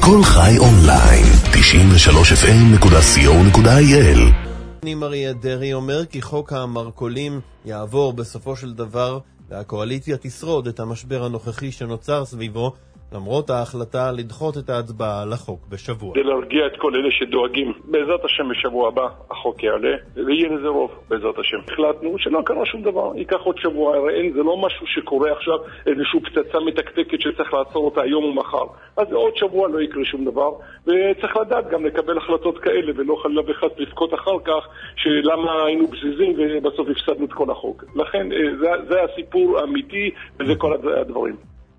כל חי אונליין, 93fm.co.il. אריה דרעי אומר כי חוק המרכולים יעבור בסופו של דבר והקואליציה תשרוד את המשבר הנוכחי שנוצר סביבו, למרות ההחלטה לדחות את ההצבעה על החוק בשבוע. כדי להרגיע את כל אלה שדואגים, בעזרת השם בשבוע הבא החוק יעלה ויהיה לזה רוב בעזרת השם. החלטנו שלא קרה שום דבר, ייקח עוד שבוע, הרי זה לא משהו שקורה עכשיו, איזושהי פצצה מתקתקת שצריך לעצור אותה היום ומחר, אז עוד שבוע לא יקרה שום דבר, וצריך לדעת גם לקבל החלטות כאלה ולא חלילה וחס לבכות אחר כך שלמה היינו בזיזים ובסוף הפסדנו את כל החוק. לכן זה הסיפור האמיתי וזה כל הדברים.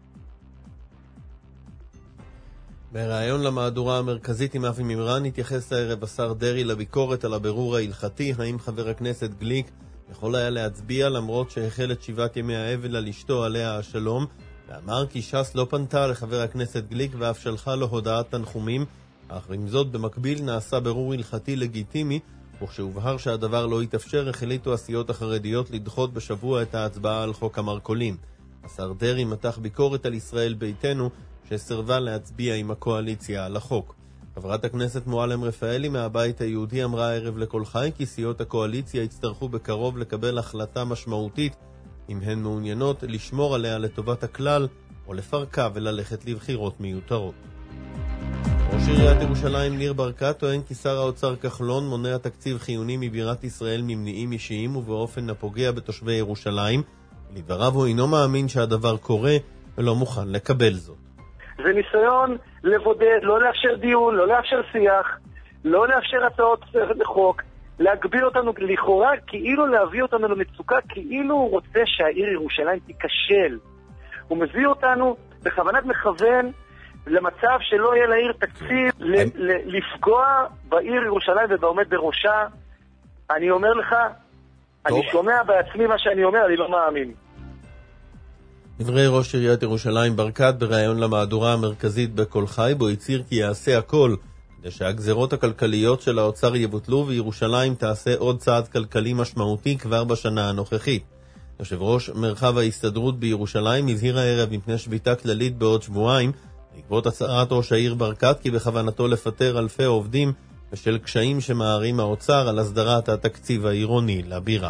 בראיון למהדורה המרכזית עם אבי מימרן התייחס הערב השר דרעי לביקורת על הבירור ההלכתי, האם חבר הכנסת גליק יכול היה להצביע למרות שהחל את 7 ימי האבל על אשתו עליה השלום, ואמר כי ש"ס לא פנתה לחבר הכנסת גליק ואף שלחה לו הודעת תנחומים, אך עם זאת במקביל נעשה בירור הלכתי לגיטימי, וכשהובהר שהדבר לא יתאפשר החליטו הסיעות החרדיות לדחות בשבוע את ההצבעה על חוק המרכולים. השר דרעי מתח ביקורת על ישראל ביתנו שסרבה להצביע עם הקואליציה על החוק. חברת הכנסת מועלם רפאלי מהבית היהודי אמרה הערב לכל חי כי סיעות הקואליציה יצטרכו בקרוב לקבל החלטה משמעותית אם הן מעוניינות לשמור עליה לטובת הכלל או לפרקה וללכת לבחירות מיותרות. ראש עיריית ירושלים ניר ברקת טוען כי שר האוצר כחלון מונע תקציב חיוני מבירת ישראל ממניעים אישיים ובאופן הפוגע בתושבי ירושלים. לדבריו הוא אינו מאמין שהדבר קורה ולא מוכן לקבל זאת. זה ניסיון לבודד, לא לאפשר דיון, לא לאפשר שיח, לא לאפשר הצעות לחוק, להגביל אותנו לכאורה, כאילו להביא אותנו למצוקה, כאילו הוא רוצה שהעיר ירושלים תיכשל. הוא מביא אותנו בכוונת מכוון למצב שלא יהיה לעיר תקציב, לפגוע בעיר ירושלים ובעומד בראשה. אני אומר לך, אני שומע בעצמי מה שאני אומר, אני לא מאמין. דברי ראש עיריית ירושלים ברקת בראיון למהדורה המרכזית בכל חי, בו הצהיר כי יעשה הכל כדי שהגזרות הכלכליות של האוצר יבוטלו וירושלים תעשה עוד צעד כלכלי משמעותי כבר בשנה הנוכחית. יושב ראש מרחב ההסתדרות בירושלים הזהיר הערב מפני שביתה כללית בעוד שבועיים, בעקבות הצהרת ראש העיר ברקת כי בכוונתו לפטר אלפי עובדים בשל קשיים שמערים האוצר על הסדרת התקציב העירוני לבירה.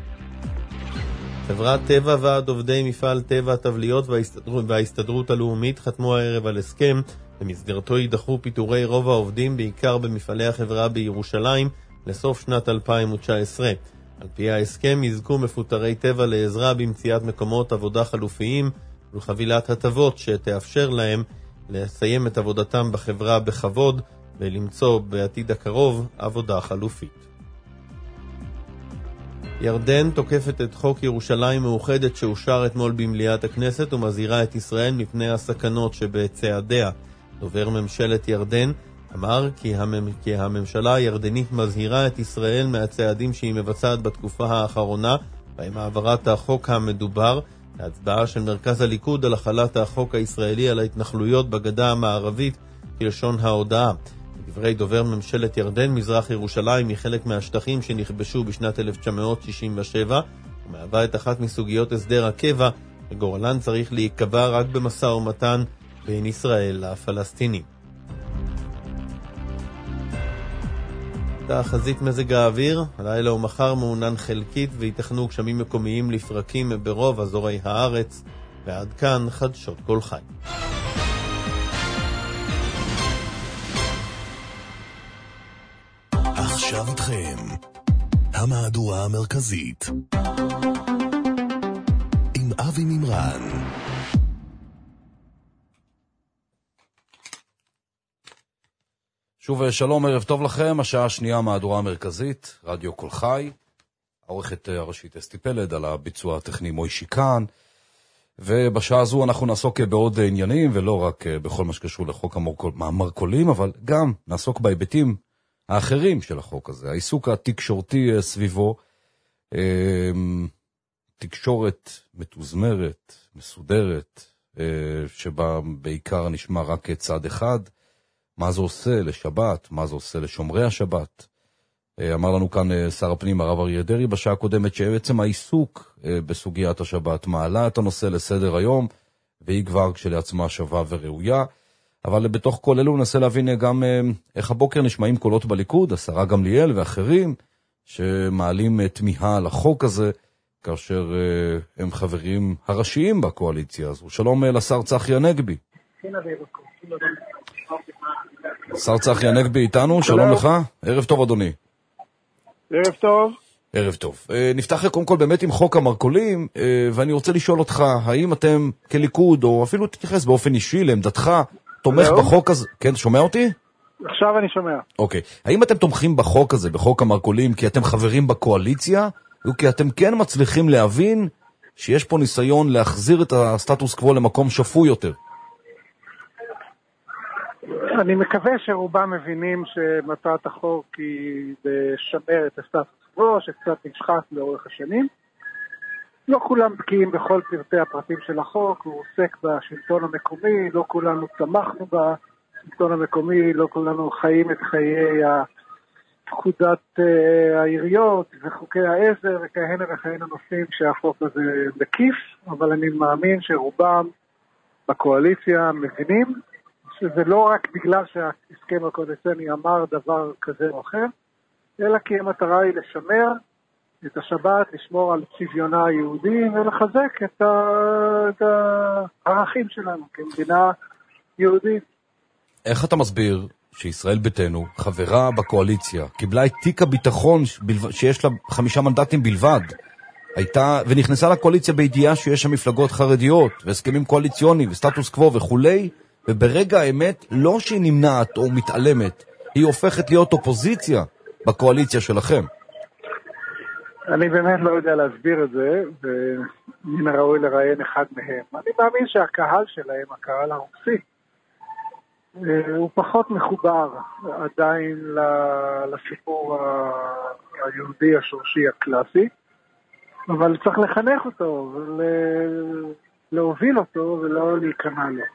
חברת טבע ועד עובדי מפעל טבע התבליות וההסתדרות הלאומית חתמו הערב על הסכם, במסגרתו יידחו פיטורי רוב העובדים בעיקר במפעלי החברה בירושלים לסוף שנת 2019. על פי ההסכם יזכו מפוטרי טבע לעזרה במציאת מקומות עבודה חלופיים ולחבילת הטבות שתאפשר להם לסיים את עבודתם בחברה בכבוד ולמצוא בעתיד הקרוב עבודה חלופית. ירדן תוקפת את חוק ירושלים מאוחדת שאושר אתמול במליאת הכנסת ומזהירה את ישראל מפני הסכנות שבצעדיה. דובר ממשלת ירדן אמר כי הממשלה הירדנית מזהירה את ישראל מהצעדים שהיא מבצעת בתקופה האחרונה, בהם העברת החוק המדובר להצבעה של מרכז הליכוד על החלת החוק הישראלי על ההתנחלויות בגדה המערבית כלשון ההודעה. דברי דובר ממשלת ירדן, מזרח ירושלים היא חלק מהשטחים שנכבשו בשנת 1967 ומהווה את אחת מסוגיות הסדר הקבע וגורלן צריך להיקבע רק במשא ומתן בין ישראל לפלסטינים. תחזית מזג האוויר, הלילה ומחר מעונן חלקית ויתכנו גשמים מקומיים לפרקים ברוב אזורי הארץ, ועד כאן חדשות כל חי. עכשיו איתכם המהדורה המרכזית עם אבי מימרן. שוב שלום, ערב טוב לכם, השעה השנייה מהדורה המרכזית, רדיו כל חי, העורכת הראשית אסתי פלד, על הביצוע הטכני מוישי כאן, ובשעה הזו אנחנו נעסוק בעוד עניינים, ולא רק בכל מה שקשור לחוק המרכולים, אבל גם נעסוק בהיבטים האחרים של החוק הזה, העיסוק התקשורתי סביבו, תקשורת מתוזמרת, מסודרת, שבה בעיקר נשמע רק צד אחד, מה זה עושה לשבת, מה זה עושה לשומרי השבת. אמר לנו כאן שר הפנים הרב אריה דרעי בשעה הקודמת שבעצם העיסוק בסוגיית השבת מעלה את הנושא לסדר היום, והיא כבר כשלעצמה שווה וראויה. אבל בתוך כל אלו ננסה להבין גם איך הבוקר נשמעים קולות בליכוד, השרה גמליאל ואחרים, שמעלים תמיהה על החוק הזה, כאשר הם חברים הראשיים בקואליציה הזו. שלום לשר צחי הנגבי. שר צחי הנגבי איתנו, שלום לך. ערב טוב אדוני. ערב טוב. ערב טוב. נפתח קודם כל באמת עם חוק המרכולים, ואני רוצה לשאול אותך, האם אתם כליכוד, או אפילו תתייחס באופן אישי לעמדתך, תומך בחוק הזה? כן, שומע אותי? עכשיו אני שומע. אוקיי. האם אתם תומכים בחוק הזה, בחוק המרכולים, כי אתם חברים בקואליציה, או כי אתם כן מצליחים להבין שיש פה ניסיון להחזיר את הסטטוס קוו למקום שפוי יותר? אני מקווה שרובם מבינים שמטרת החוק היא לשמר את הסטטוס קוו, שקצת נשחק לאורך השנים. לא כולם בקיאים בכל פרטי הפרטים של החוק, הוא עוסק בשלטון המקומי, לא כולנו תמכנו בשלטון המקומי, לא כולנו חיים את חיי פקודת העיריות וחוקי העזר וכהנה וכהנה נושאים שהחוק הזה מקיף, אבל אני מאמין שרובם בקואליציה מבינים שזה לא רק בגלל שההסכם הקואליציוני אמר דבר כזה או אחר, אלא כי המטרה היא לשמר את השבת, לשמור על צביונה היהודי ולחזק את הערכים שלנו כמדינה יהודית. איך אתה מסביר שישראל ביתנו, חברה בקואליציה, קיבלה את תיק הביטחון שיש לה 5 מנדטים בלבד, הייתה ונכנסה לקואליציה בידיעה שיש שם מפלגות חרדיות והסכמים קואליציוניים וסטטוס קוו וכולי, וברגע האמת לא שהיא נמנעת או מתעלמת, היא הופכת להיות אופוזיציה בקואליציה שלכם? אני באמת לא יודע להסביר את זה, ומן הראוי לראיין אחד מהם. אני מאמין שהקהל שלהם, הקהל הרוסי, הוא פחות מחובר עדיין לסיפור היהודי השורשי הקלאסי, אבל צריך לחנך אותו ולהוביל אותו ולא להיכנע לו.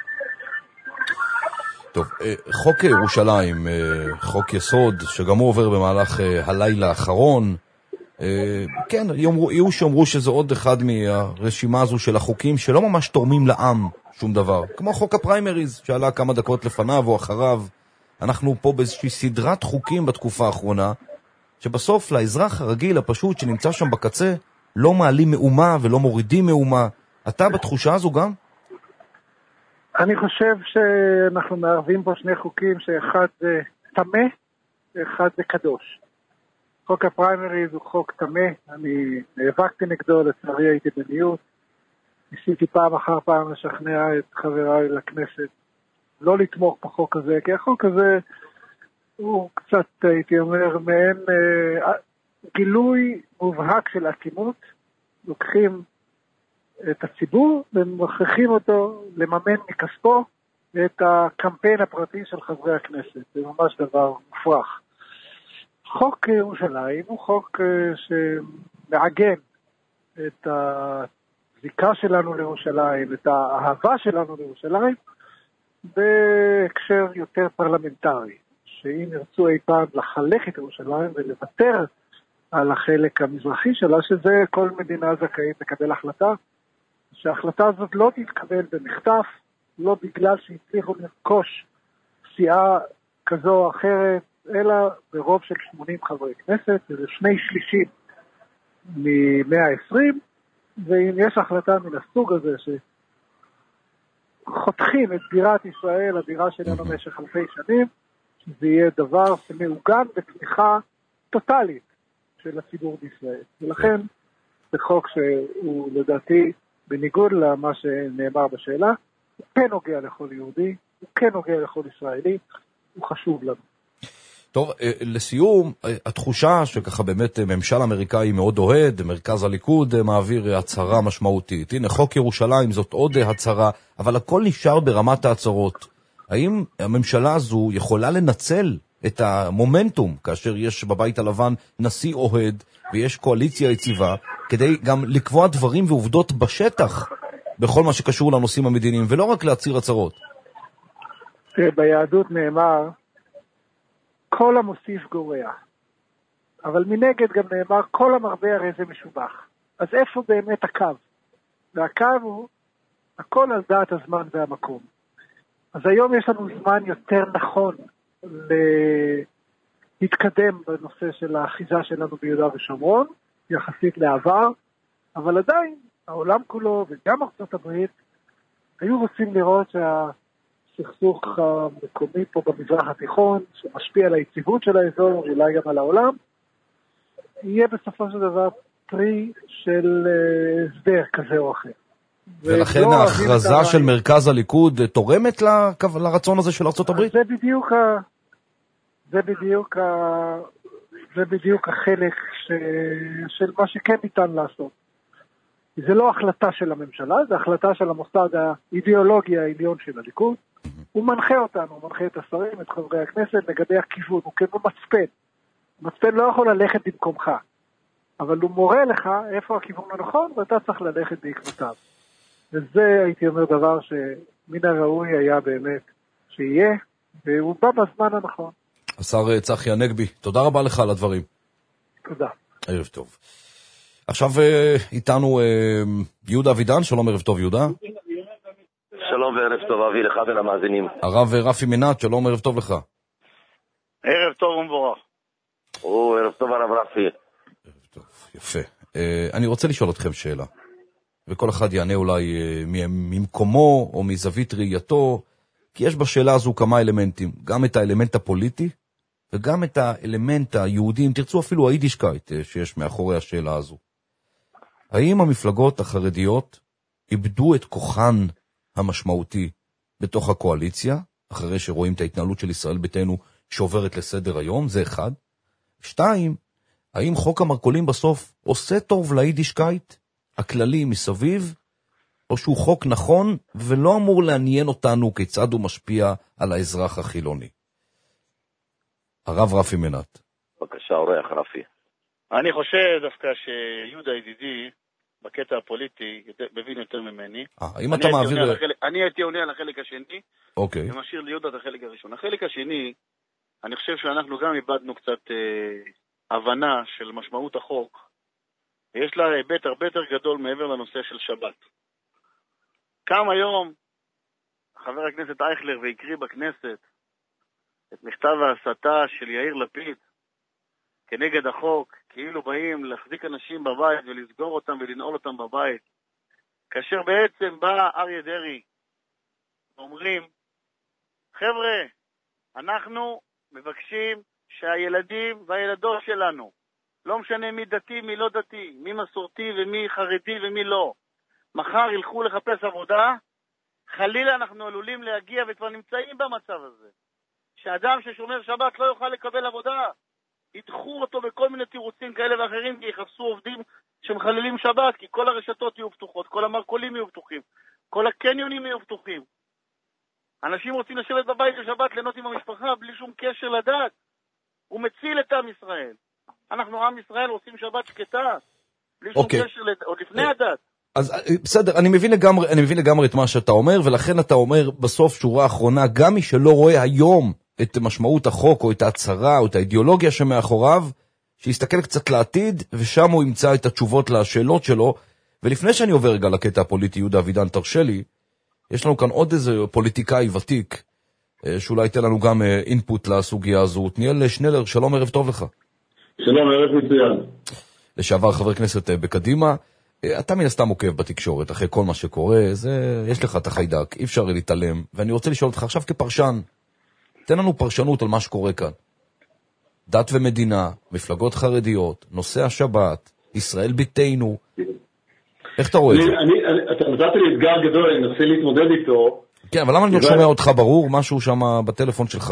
טוב, חוק ירושלים, חוק יסוד, שגם הוא עובר במהלך הלילה האחרון, כן, יהיו שאומרו שזה עוד אחד מהרשימה הזו של החוקים שלא ממש תורמים לעם שום דבר, כמו חוק הפריימריז שעלה כמה דקות לפניו או אחריו. אנחנו פה באיזושהי סדרת חוקים בתקופה האחרונה, שבסוף לאזרח הרגיל הפשוט שנמצא שם בקצה לא מעלים מאומה ולא מורידים מאומה. אתה בתחושה הזו גם? אני חושב שאנחנו מערבים פה שני חוקים, שאחד זה תמה ואחד זה קדוש. חוק הפריימריז הוא חוק תמה, אני נאבקתי נגדו, לצערי הייתי במיעוט. ניסיתי פעם אחר פעם לשכנע את חבריי לכנסת לא לתמוך בחוק הזה, כי החוק הזה הוא קצת, הייתי אומר, מעין גילוי מובהק של אטימות. לוקחים את הציבור ומוכרחים אותו לממן מכספו את הקמפיין הפרטי של חברי הכנסת. זה ממש דבר מופרך. חוק ירושלים הוא חוק שמעגן את הזיקה שלנו לירושלים, את האהבה שלנו לירושלים, בהקשר יותר פרלמנטרי, שאם ירצו אי פעם לחלק את ירושלים ולוותר על החלק המזרחי שלה, שזה כל מדינה זכאית לקבל החלטה, שההחלטה הזאת לא תתקבל במחטף, לא בגלל שהצליחו לרכוש סיעה כזו או אחרת, אלא ברוב של 80 חברי כנסת, זה 2/3 מ-120, ואם יש החלטה מן הסוג הזה שחותכים את בירת ישראל, הבירה שלנו במשך אלפי שנים, שזה יהיה דבר שמעוגן בתמיכה טוטלית של הציבור בישראל. ולכן זה חוק שהוא לדעתי, בניגוד למה שנאמר בשאלה, הוא כן נוגע לכל יהודי, הוא כן נוגע לכל ישראלי, הוא חשוב לנו. טוב, לסיום, התחושה שככה באמת ממשל אמריקאי מאוד אוהד, מרכז הליכוד מעביר הצהרה משמעותית. הנה, חוק ירושלים זאת עוד הצהרה, אבל הכל נשאר ברמת ההצהרות. האם הממשלה הזו יכולה לנצל את המומנטום, כאשר יש בבית הלבן נשיא אוהד ויש קואליציה יציבה, כדי גם לקבוע דברים ועובדות בשטח בכל מה שקשור לנושאים המדיניים, ולא רק להצהיר הצהרות? ביהדות נאמר, כל המוסיף גורע. אבל מנגד גם נאמר, כל המרבה הרי זה משובח. אז איפה באמת הקו? והקו הוא, הכל על דעת הזמן והמקום. אז היום יש לנו זמן יותר נכון להתקדם בנושא של האחיזה שלנו ביהודה ושומרון, יחסית לעבר, אבל עדיין העולם כולו וגם ארצות הברית היו רוצים לראות שהסכסוך המקומי פה במזרח התיכון, שמשפיע על היציבות של האזור, אולי גם על העולם, יהיה בסופו של דבר פרי של הסדר כזה או אחר. ולכן ההכרזה של מרכז הליכוד תורמת לרצון הזה של ארצות הברית? זה בדיוק החלק של מה שכן ניתן לעשות. זה לא החלטה של הממשלה, זה החלטה של המוסד האידיאולוגי העליון של הליכוד. הוא מנחה אותנו, הוא מנחה את השרים, את חברי הכנסת, לגבי הכיוון, הוא כמו מצפן. מצפן לא יכול ללכת במקומך, אבל הוא מורה לך איפה הכיוון הנכון, ואתה צריך ללכת בעקבותיו. וזה הייתי אומר דבר שמן הראוי היה באמת שיהיה, והוא בא בזמן הנכון. השר צחי הנגבי, תודה רבה לך על הדברים. תודה. ערב טוב. עכשיו איתנו יהודה אבידן, שלום, ערב טוב יהודה. שלום וערב טוב אבי לך ולמאזינים. הרב רפי מנת, שלום, ערב טוב לך. ערב טוב ומבורך. ערב טוב הרב רפי. ערב טוב, יפה. אני רוצה לשאול אתכם שאלה, וכל אחד יענה אולי ממקומו או מזווית ראייתו, כי יש בשאלה הזו כמה אלמנטים, גם את האלמנט הפוליטי, וגם את האלמנט היהודי, אם תרצו אפילו היידישקייט שיש מאחורי השאלה הזו. האם המפלגות החרדיות איבדו את כוחן המשמעותי בתוך הקואליציה, אחרי שרואים את ההתנהלות של ישראל ביתנו שעוברת לסדר היום? זה אחד. 2, האם חוק המרכולים בסוף עושה טוב ליידישקייט הכללי מסביב, או שהוא חוק נכון ולא אמור לעניין אותנו כיצד הוא משפיע על האזרח החילוני? הרב רפי מנת. בבקשה, אורח רפי. אני חושב דווקא שיהודה ידידי בקטע הפוליטי מבין יותר ממני. אם אתה מעביר... אני הייתי עונה על החלק השני, אוקיי. ומשאיר ליהודה את החלק הראשון. החלק השני, אני חושב שאנחנו גם איבדנו קצת הבנה של משמעות החוק, ויש לה היבט הרבה יותר גדול מעבר לנושא של שבת. קם היום חבר הכנסת אייכלר והקריא בכנסת את מכתב ההסתה של יאיר לפיד כנגד החוק, כאילו באים להחזיק אנשים בבית ולסגור אותם ולנעול אותם בבית, כאשר בעצם בא אריה דרעי ואומרים, חבר'ה, אנחנו מבקשים שהילדים והילדות שלנו, לא משנה מי דתי, מי לא דתי, מי מסורתי ומי חרדי ומי לא, מחר ילכו לחפש עבודה, חלילה אנחנו עלולים להגיע וכבר נמצאים במצב הזה, שאדם ששומר שבת לא יוכל לקבל עבודה, ידחו אותו בכל מיני תירוצים כאלה ואחרים, כי יחפשו עובדים שמחללים שבת, כי כל הרשתות יהיו פתוחות, כל המרכולים יהיו פתוחים, כל הקניונים יהיו פתוחים. אנשים רוצים לשבת בבית לשבת, ליהנות עם המשפחה, בלי שום קשר לדת. הוא מציל את עם ישראל. אנחנו עם ישראל עושים שבת שקטה, בלי שום קשר עוד לפני הדת. אז בסדר, אני מבין לגמרי את מה שאתה אומר, ולכן אתה אומר בסוף שורה האחרונה, גם מי שלא רואה היום את משמעות החוק, או את ההצהרה, או את האידיאולוגיה שמאחוריו, שיסתכל קצת לעתיד, ושם הוא ימצא את התשובות לשאלות שלו. ולפני שאני עובר רגע לקטע הפוליטי, יהודה אבידן, תרשה לי, יש לנו כאן עוד איזה פוליטיקאי ותיק, שאולי ייתן לנו גם אינפוט לסוגיה הזו. תניאל שנלר, שלום, ערב טוב לך. שלום, ערב מצוין. לשעבר חבר כנסת בקדימה, אתה מן הסתם עוקב בתקשורת, אחרי כל מה שקורה, יש לך את החיידק, אי אפשר להתעלם, ואני רוצה לשאול אותך עכשיו כפרשן, תן לנו פרשנות על מה שקורה כאן. דת ומדינה, מפלגות חרדיות, נושא השבת, ישראל ביתנו, איך אתה רואה את זה? אתה נתת לי אתגר גדול, אני מנסה להתמודד איתו. כן, אבל למה אני לא שומע אותך ברור, משהו שם בטלפון שלך?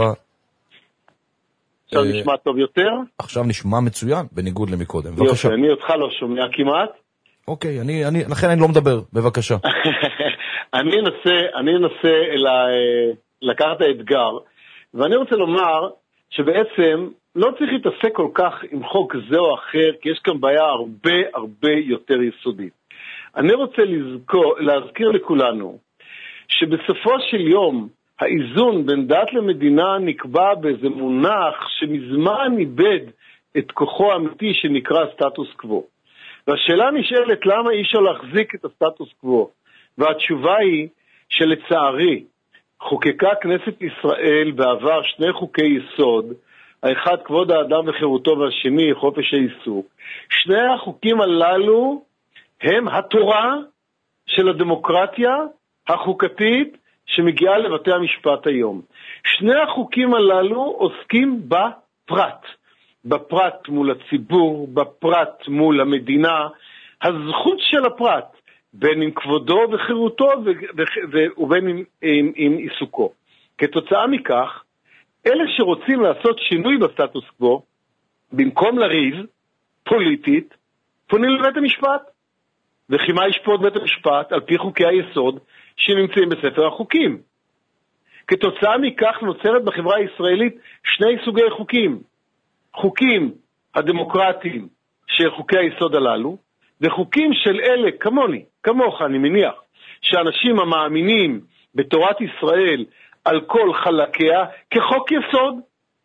עכשיו נשמע טוב יותר? עכשיו נשמע מצוין, בניגוד למקודם. בבקשה. אני אותך לא שומע כמעט. אוקיי, לכן אני לא מדבר, בבקשה. אני אנסה לקחת האתגר, ואני רוצה לומר שבעצם לא צריך להתעסק כל כך עם חוק זה או אחר, כי יש כאן בעיה הרבה יותר יסודית. אני רוצה להזכיר לכולנו שבסופו של יום האיזון בין דת למדינה נקבע באיזה מונח שמזמן איבד את כוחו האמיתי שנקרא סטטוס קוו. והשאלה נשאלת למה אי אפשר להחזיק את הסטטוס קוו, והתשובה היא שלצערי חוקקה כנסת ישראל בעבר שני חוקי יסוד, האחד כבוד האדם וחירותו והשני חופש העיסוק. שני החוקים הללו הם התורה של הדמוקרטיה החוקתית שמגיעה לבתי המשפט היום. שני החוקים הללו עוסקים בפרט. בפרט מול הציבור, בפרט מול המדינה, הזכות של הפרט, בין עם כבודו וחירותו ובין עם עיסוקו. כתוצאה מכך, אלה שרוצים לעשות שינוי בסטטוס קוו, במקום לריב פוליטית, פונים לבית המשפט. וכי מה ישפוט בית המשפט על פי חוקי היסוד שנמצאים בספר החוקים. כתוצאה מכך נוצרת בחברה הישראלית שני סוגי חוקים. חוקים הדמוקרטיים של חוקי היסוד הללו, וחוקים של אלה כמוני, כמוך אני מניח, שאנשים המאמינים בתורת ישראל על כל חלקיה כחוק יסוד.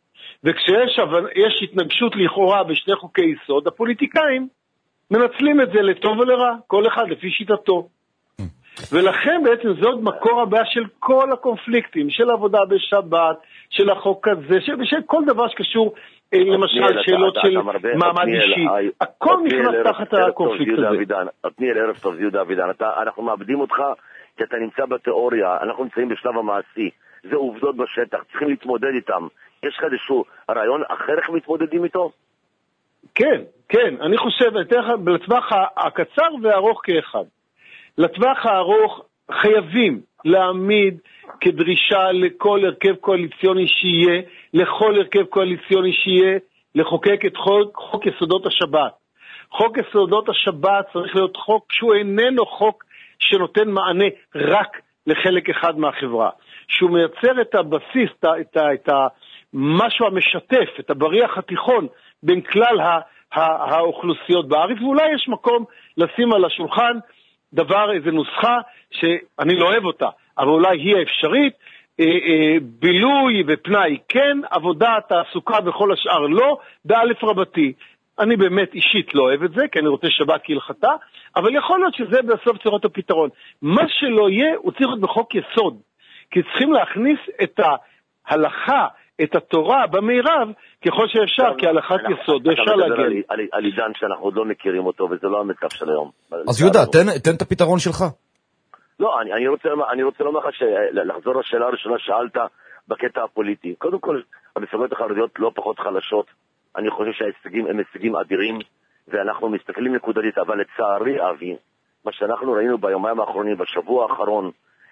וכשיש התנגשות לכאורה בשני חוקי יסוד, הפוליטיקאים מנצלים את זה לטוב ולרע, כל אחד לפי שיטתו. ולכן בעצם זאת מקור הבעיה של כל הקונפליקטים, של עבודה בשבת, של החוק הזה, של כל דבר שקשור למשל שאלות של מעמד אישי. הכל נכנס תחת הקונפליקט הזה. עתניאל, ערב טוב, יהודה אבידן. אנחנו מאבדים אותך כי אתה נמצא בתיאוריה, אנחנו נמצאים בשלב המעשי. זה עובדות בשטח, צריכים להתמודד איתם. יש לך איזשהו רעיון אחר איך מתמודדים איתו? כן, כן, אני חושב, לטווח הקצר והארוך כאחד. לטווח הארוך חייבים להעמיד כדרישה לכל הרכב קואליציוני שיהיה, לכל הרכב קואליציוני שיהיה, לחוקק את חוק יסודות השבת. חוק יסודות השבת צריך להיות חוק שהוא איננו חוק שנותן מענה רק לחלק אחד מהחברה. שהוא מייצר את הבסיס, את המשהו המשתף, את הבריח התיכון בין כלל האוכלוסיות בארץ, ואולי יש מקום לשים על השולחן דבר, איזו נוסחה שאני לא אוהב אותה, אבל אולי היא האפשרית, בילוי ופנאי כן, עבודה, תעסוקה וכל השאר לא, באלף רבתי. אני באמת אישית לא אוהב את זה, כי אני רוצה שבת כהלכתה, אבל יכול להיות שזה בסוף צריך להיות הפתרון. מה שלא יהיה, הוא צריך להיות בחוק יסוד, כי צריכים להכניס את ההלכה, את התורה במערב, ככל שאפשר, כהלכת יסוד, אפשר להגן. אתה מדבר על עידן שאנחנו עוד לא מכירים אותו, וזה לא המצב של היום. אז יהודה, תן את הפתרון שלך. לא, אני רוצה לומר לך לחזור לשאלה הראשונה שאלת בקטע הפוליטי. קודם כל, המפלגות החרדיות לא פחות חלשות. אני חושב שההישגים הם הישגים אדירים, ואנחנו מסתכלים נקודתית, אבל לצערי, אבי, מה שאנחנו ראינו ביומיים האחרונים, בשבוע האחרון,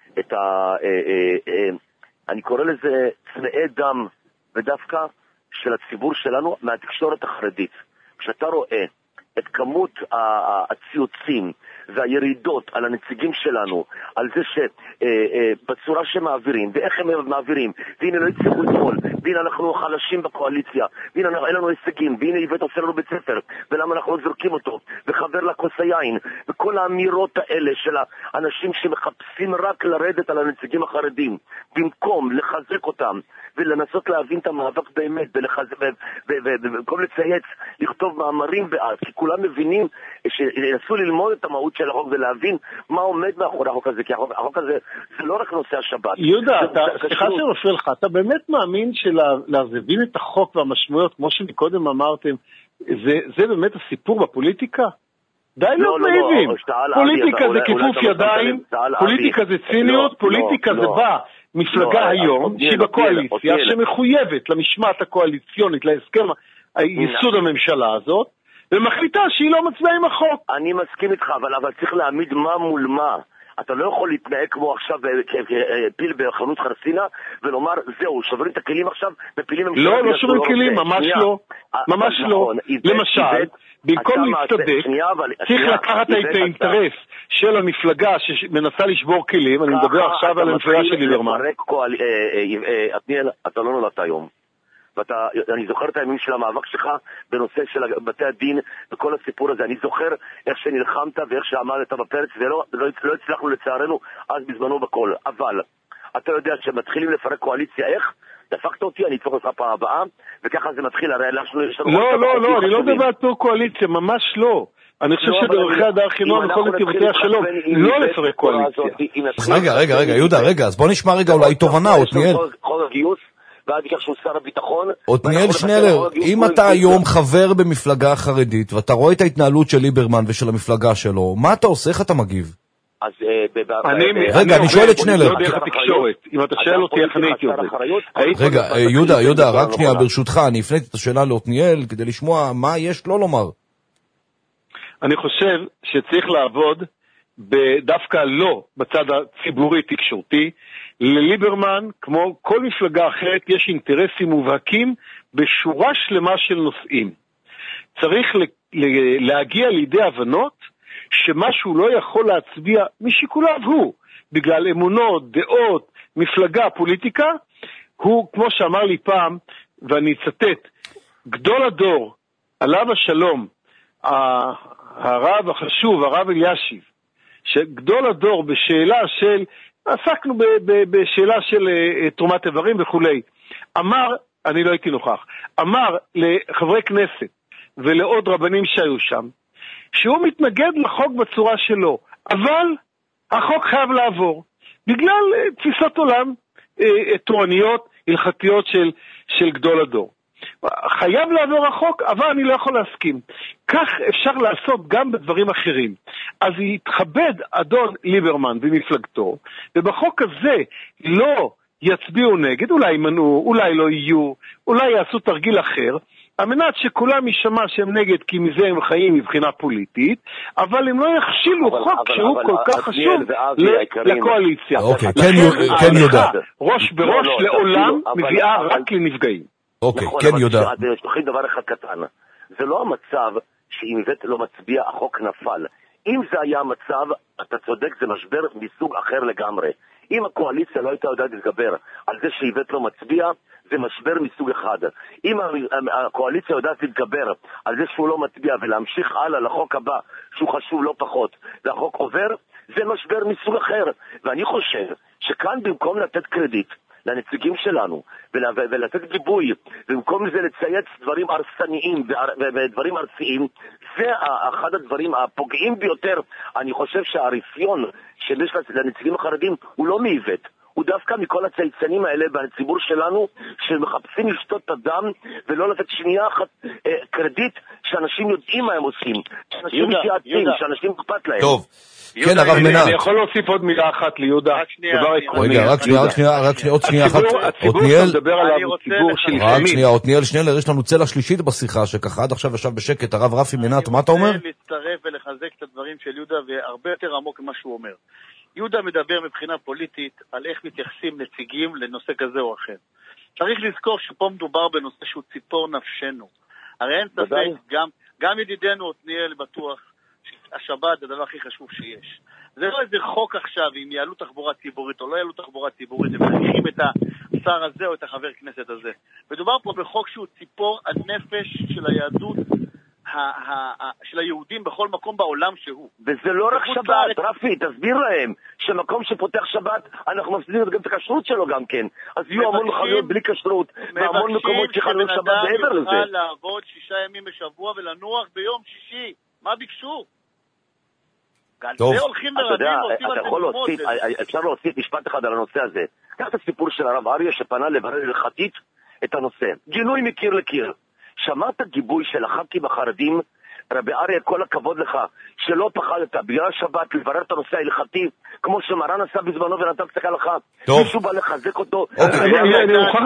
אני קורא לזה צמאי דם, ודווקא של הציבור שלנו מהתקשורת החרדית. כשאתה רואה את כמות הציוצים והירידות על הנציגים שלנו, על זה שבצורה שמעבירים, ואיך הם מעבירים, והנה לא הצליחו אתמול, והנה אנחנו חלשים בקואליציה, והנה אין לנו הישגים, והנה איבט עושה לנו בית ספר, ולמה אנחנו לא זורקים אותו, וחבר לכוס היין, וכל האמירות האלה של האנשים שמחפשים רק לרדת על הנציגים החרדים, במקום לחזק אותם, ולנסות להבין את המאבק באמת, ובמקום לצייץ, לכתוב מאמרים בעד, כי כולם מבינים שינסו ללמוד את המהות של החוק ולהבין מה עומד מאחורי החוק הזה, כי החוק הזה זה לא רק נושא השבת. יהודה, סליחה שרופא לך, אתה באמת מאמין שלהבין את החוק והמשמעויות, כמו שמקודם אמרתם, זה באמת הסיפור בפוליטיקה? די לא נאיבים. פוליטיקה זה כיפוף ידיים, פוליטיקה זה ציניות, פוליטיקה זה בא מפלגה היום שהיא בקואליציה, שמחויבת למשמעת הקואליציונית, להסכם ייסוד הממשלה הזאת, ומחליטה שהיא לא מצביעה עם החוק. אני מסכים איתך, אבל צריך להעמיד מה מול מה. אתה לא יכול להתנהג כמו עכשיו פיל בחנות חרסינה ולומר זהו, שוברים את הכלים עכשיו ופילים לא, לא שוברים כלים, ממש לא. ממש לא. למשל, במקום להצטדק, צריך לקחת את האינטרס של המפלגה שמנסה לשבור כלים, אני מדבר עכשיו על המפלגה של ליברמן. עתניאל, אתה לא נולדת היום. ואני זוכר את הימים של המאבק שלך בנושא של בתי הדין וכל הסיפור הזה. אני זוכר איך שנלחמת ואיך שעמדת בפרץ, ולא הצלחנו לצערנו אז בזמנו בכל. אבל אתה יודע שמתחילים לפרק קואליציה, איך? דפקת אותי, אני אצלח אותך פעם הבאה, וככה זה מתחיל. הרי לא, אני לא מדבר על פור קואליציה, ממש לא. אני חושב שדרכי הדרך חינם וכל נתיבותיה שלום, לא לפרק קואליציה. רגע, יהודה, אז בוא נשמע רגע אולי תובנה, עתניאל. חוק הגיוס, ועד כך שהוא שר הביטחון. עתניאל שנלר, אם אתה היום חבר במפלגה חרדית, ואתה רואה את ההתנהלות של ליברמן ושל המפלגה שלו, מה אתה עושה? איך אתה מגיב? רגע, אני שואל את שנלר. אם אתה שואל אותי איך אני הייתי עובד. רגע, יהודה, רק שנייה ברשותך, אני הפניתי את השאלה לעתניאל כדי לשמוע מה יש לו לומר. אני חושב שצריך לעבוד דווקא לא בצד הציבורי תקשורתי. לליברמן, כמו כל מפלגה אחרת, יש אינטרסים מובהקים בשורה שלמה של נושאים. צריך להגיע לידי הבנות שמשהו לא יכול להצביע משיקוליו הוא, בגלל אמונות, דעות, מפלגה, פוליטיקה, הוא, כמו שאמר לי פעם, ואני אצטט, גדול הדור, עליו השלום, הרב החשוב, הרב אלישיב, שגדול הדור בשאלה של, עסקנו בשאלה של תרומת איברים וכולי, אמר, אני לא הייתי נוכח, אמר לחברי כנסת ולעוד רבנים שהיו שם, שהוא מתנגד לחוק בצורה שלו, אבל החוק חייב לעבור, בגלל תפיסות עולם תורניות, הלכתיות של גדול הדור. חייב לעבור החוק, אבל אני לא יכול להסכים. כך אפשר לעשות גם בדברים אחרים. אז יתכבד אדון ליברמן במפלגתו, ובחוק הזה לא יצביעו נגד, אולי ימנעו, אולי לא יהיו, אולי יעשו תרגיל אחר, על מנת שכולם ישמע שהם נגד, כי מזה הם חיים מבחינה פוליטית, אבל הם לא יכשילו חוק שהוא כל כך חשוב לקואליציה. אוקיי, כן יהודה. ראש בראש לעולם מביאה רק לנפגעים. אוקיי, כן יהודה. שוכחים דבר אחד קטן. זה לא המצב שאם איווט לא מצביע, החוק נפל. אם זה היה המצב, אתה צודק, זה משבר מסוג אחר לגמרי. אם הקואליציה לא הייתה יודעת להתגבר על זה שאיווט לא מצביע, זה משבר מסוג אחד. אם הקואליציה יודעת להתגבר על זה שהוא לא מצביע ולהמשיך הלאה לחוק הבא, שהוא חשוב לא פחות, והחוק עובר, זה משבר מסוג אחר. ואני חושב שכאן במקום לתת קרדיט לנציגים שלנו ולתת גיבוי, במקום זה לצייץ דברים הרסניים ודברים ארציים, זה אחד הדברים הפוגעים ביותר. אני חושב שהרפיון שיש לנציגים החרדים הוא לא מאיווט, הוא דווקא מכל הצייצנים האלה בציבור שלנו שמחפשים לשתות את הדם ולא לתת שנייה אחת קרדיט שאנשים יודעים מה הם עושים, שאנשים מתייעצים, שאנשים אכפת להם. טוב, כן, הרב מנהל. אני יכול להוסיף עוד מילה אחת ליהודה, דבר עקרוני. רגע, רק שנייה, עוד שנייה אחת. הציבור שאתה מדבר עליו הוא ציבור של ימין. רק שנייה, עתניאל שנלר, יש לנו צלע שלישית בשיחה, שככה עד עכשיו ישב בשקט, הרב רפי מנת, מה אתה אומר? אני רוצה להצטרף ולחזק את הדברים של יהודה, והרבה יותר עמוק ממה שהוא אומר. יהודה מדבר מבחינה פוליטית על איך מתייחסים נציגים לנושא כזה או אחר. צריך לזכור שפה מדובר בנושא שהוא ציפור נפשנו. הרי אין ספק, גם ידידנו עתניאל בטוח, השבת זה הדבר הכי חשוב שיש. זה לא איזה חוק עכשיו, אם יעלו תחבורה ציבורית או לא יעלו תחבורה ציבורית, הם מניחים את השר הזה או את החבר כנסת הזה. מדובר פה בחוק שהוא ציפור הנפש של היהדות, של היהודים בכל מקום בעולם שהוא. וזה לא רק שבת, רפי, תסביר להם שמקום שפותח שבת, אנחנו מפסידים גם את הכשרות שלו גם כן. אז יהיו המון חנויות בלי כשרות, והמון מקומות שחנויות שבת מעבר לזה. מבקשים שבן אדם יוכל לעבוד 6 ימים בשבוע ולנוח ביום שישי. מה ביקשו? טוב. זה הולכים ברבים, אתה יכול להוסיף, אפשר להוסיף משפט אחד על הנושא הזה. קח את הסיפור של הרב אריה שפנה לברר הלכתית את הנושא. גילוי מקיר לקיר. שמעת גיבוי של הח"כים החרדים? רבי אריה, כל הכבוד לך שלא פחדת בגלל שבת לברר את הנושא ההלכתי כמו שמרן עשה בזמנו ונתן פסק הלכה. מישהו בא לחזק אותו. אני מוכרח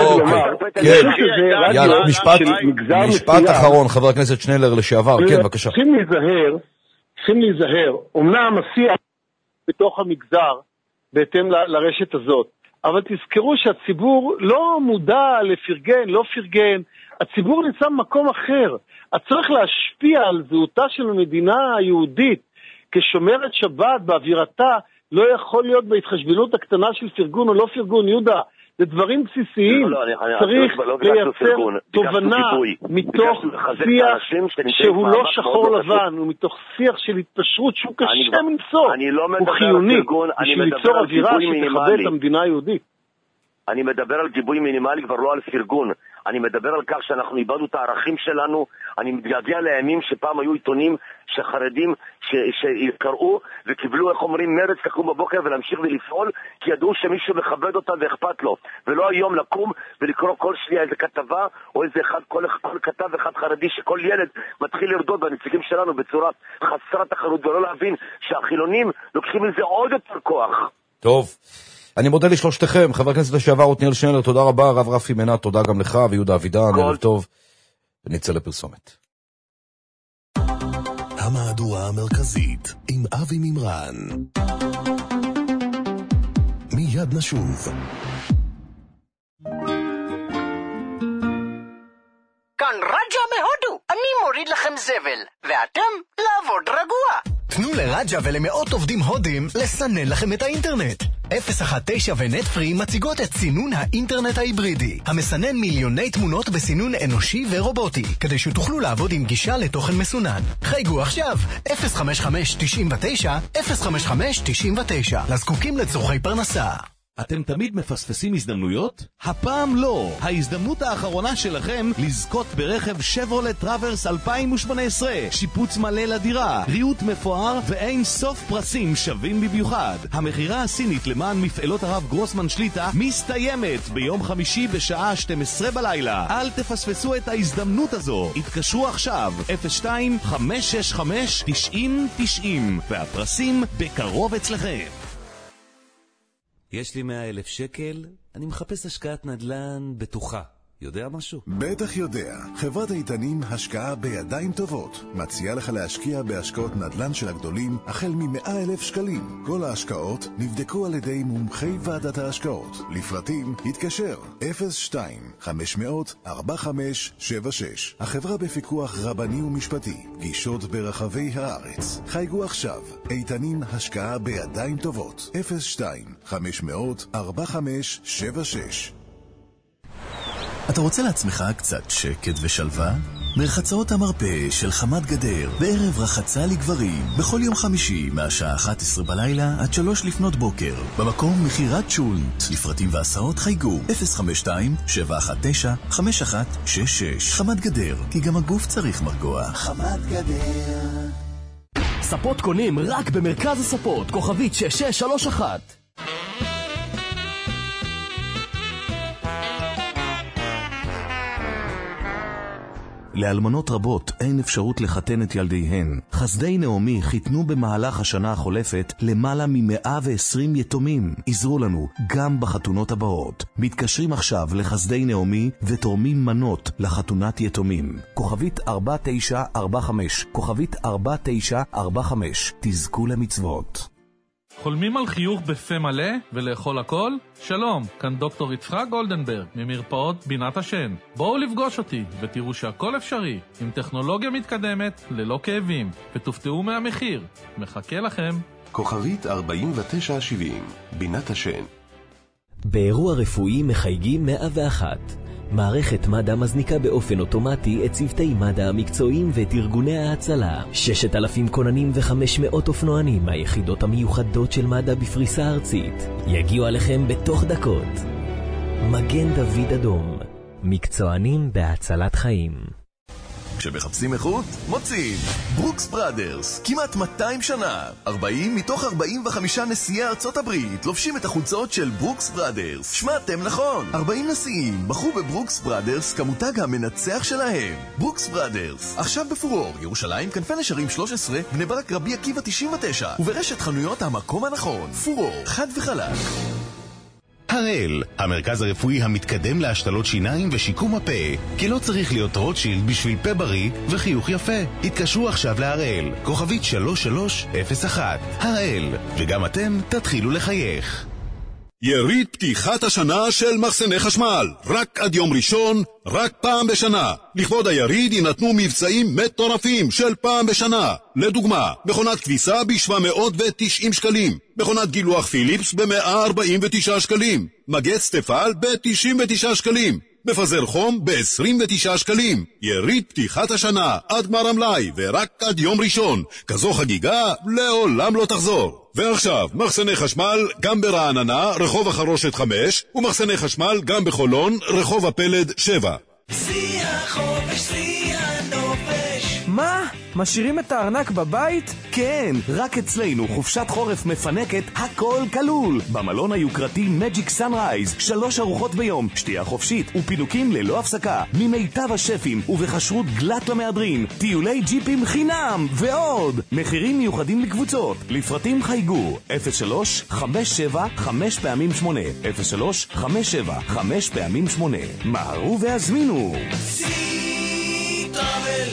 לקרוא משפט אחרון, חבר הכנסת שנלר לשעבר, כן, בבקשה. צריכים להיזהר, אמנם השיח בתוך המגזר בהתאם לרשת הזאת, אבל תזכרו שהציבור לא מודע לפרגן, לא פרגן, הציבור נמצא במקום אחר. הצורך להשפיע על זהותה של המדינה היהודית כשומרת שבת באווירתה לא יכול להיות בהתחשבנות הקטנה של פרגון או לא פרגון. יהודה, זה דברים בסיסיים. צריך לייצר תובנה מתוך שיח שהוא לא שחור לבן, ומתוך שיח של התפשרות שהוא קשה למצוא. הוא חיוני בשביל ליצור אווירה שתכבד את המדינה היהודית. אני מדבר על גיבוי מינימלי, כבר לא על פרגון. אני מדבר על כך שאנחנו איבדנו את הערכים שלנו. אני מתגעגע לימים שפעם היו עיתונים שחרדים שקראו וקיבלו, איך אומרים, מרץ לקום בבוקר ולהמשיך ולפעול, כי ידעו שמישהו מכבד אותה ואכפת לו, ולא היום לקום ולקרוא כל שנייה איזה כתבה או איזה אחד, כל כתב אחד חרדי שכל ילד מתחיל לרדות בנציגים שלנו בצורה חסרת תחרות, ולא להבין שהחילונים לוקחים לזה עוד יותר כוח. טוב, אני מודה לשלושתכם. חבר הכנסת לשעבר עתניאל שנלר, תודה רבה. הרב רפי מנט, תודה גם לך, ויהודה אבידן, ערב טוב, ונצא לפרסומת. המהדורה המרכזית עם אבי מימרן. מיד נשוב. כאן רג'ה מהודו, אני מוריד לכם זבל, ואתם לעבוד רגוע. תנו לרג'ה ולמאות עובדים הודים לסנן לכם את האינטרנט. 019 ונטפרי מציגות את סינון האינטרנט ההיברידי, המסנן מיליוני תמונות בסינון אנושי ורובוטי, כדי שתוכלו לעבוד עם גישה לתוכן מסונן. חייגו עכשיו 055-99 לזקוקים לצורכי פרנסה. אתם תמיד מפספסים הזדמנויות? הפעם לא. ההזדמנות האחרונה שלכם לזכות ברכב שברולט טראברס 2018. שיפוץ מלא לדירה, ריהוט מפואר ואין סוף פרסים שווים במיוחד. המחירה הסינית למען מפעלות הרב גרוסמן שליטה מסתיימת ביום חמישי בשעה 12 בלילה. אל תפספסו את ההזדמנות הזו. התקשרו עכשיו 02-565-9090 והפרסים בקרוב אצלכם. יש לי 100,000 שקל, אני מחפש השקעת נדל"ן בטוחה. יודע משהו? בטח יודע. חברת איתנים השקעה בידיים טובות מציעה לך להשקיע בהשקעות נדל"ן של הגדולים החל מ100,000 שקלים. כל ההשקעות נבדקו על ידי מומחי ועדת ההשקעות. לפרטים התקשר 02-500-4576. החברה בפיקוח רבני ומשפטי, גישות ברחבי הארץ. חייגו עכשיו. איתנים השקעה בידיים טובות 02-500-4576. אתה רוצה לעצמך קצת שקט ושלווה? מרחצאות המרפא של חמת גדר בערב רחצה לגברים בכל יום חמישי מהשעה 11 בלילה עד 3 לפנות בוקר במקום מחירת שולנט. לפרטים והסעות חייגו 052-719-5166. חמת גדר, כי גם הגוף צריך מרגוע. חמת גדר. ספות קונים רק במרכז הספות, כוכבית 6631. לאלמנות רבות אין אפשרות לחתן את ילדיהן. חסדי נעמי חיתנו במהלך השנה החולפת למעלה מ120 יתומים. עזרו לנו גם בחתונות הבאות. מתקשרים עכשיו לחסדי נעמי ותורמים מנות לחתונת יתומים. כוכבית 4945, כוכבית 4945. תזכו למצוות. חולמים על חיוך בפה מלא ולאכול הכל? שלום, כאן דוקטור יצחק גולדנברג ממרפאות בינת השן. בואו לפגוש אותי ותראו שהכל אפשרי עם טכנולוגיה מתקדמת ללא כאבים, ותופתעו מהמחיר. מחכה לכם. כוכבית 4970, בינת השן. באירוע רפואי מחייגים 101. מערכת מד"א מזניקה באופן אוטומטי את צוותי מד"א המקצועיים ואת ארגוני ההצלה. 6,000 כוננים ו500 אופנוענים מהיחידות המיוחדות של מד"א בפריסה ארצית יגיעו עליכם בתוך דקות. מגן דוד אדום, מקצוענים בהצלת חיים. כשמחפשים איכות, מוצאים ברוקס בראדרס, כמעט 200 שנה. 40 מתוך 45 נשיאי ארצות הברית לובשים את החולצות של ברוקס בראדרס. שמעתם נכון, 40 נשיאים בחרו בברוקס בראדרס כמותג המנצח שלהם. ברוקס בראדרס, עכשיו בפורור, ירושלים, כנפי נשרים 13, בני ברק רבי עקיבא 99, וברשת חנויות המקום הנכון. פורור, חד וחלק. הראל, המרכז הרפואי המתקדם להשתלות שיניים ושיקום הפה, כי לא צריך להיות רוטשילד בשביל פה בריא וחיוך יפה. התקשרו עכשיו להראל, כוכבית 3301. הראל, וגם אתם תתחילו לחייך. יריד פתיחת השנה של מחסני חשמל, רק עד יום ראשון, רק פעם בשנה. לכבוד היריד ינתנו מבצעים מטורפים של פעם בשנה. לדוגמה, מכונת כביסה ב-790 שקלים, מכונת גילוח פיליפס ב-149 שקלים, מגץ תפעל ב-99 שקלים, מפזר חום ב-29 שקלים. יריד פתיחת השנה עד גמר המלאי ורק עד יום ראשון. כזו חגיגה לעולם לא תחזור. ועכשיו, מחסני חשמל גם ברעננה, רחוב החרושת 5, ומחסני חשמל גם בחולון, רחוב הפלד 7. שיא הנופש. מה? משאירים את הארנק בבית? כן, רק אצלנו חופשת חורף מפנקת הכל כלול. במלון היוקרתי מג'יק סנרייז, 3 ארוחות ביום, שתייה חופשית ופינוקים ללא הפסקה, ממיטב השפים ובחשרות גלת למהדרין, טיולי ג'יפים חינם ועוד. מחירים מיוחדים לקבוצות. לפרטים חייגו 03-57-5x8 03-57-5x8. מהרו והזמינו. סי טראבל.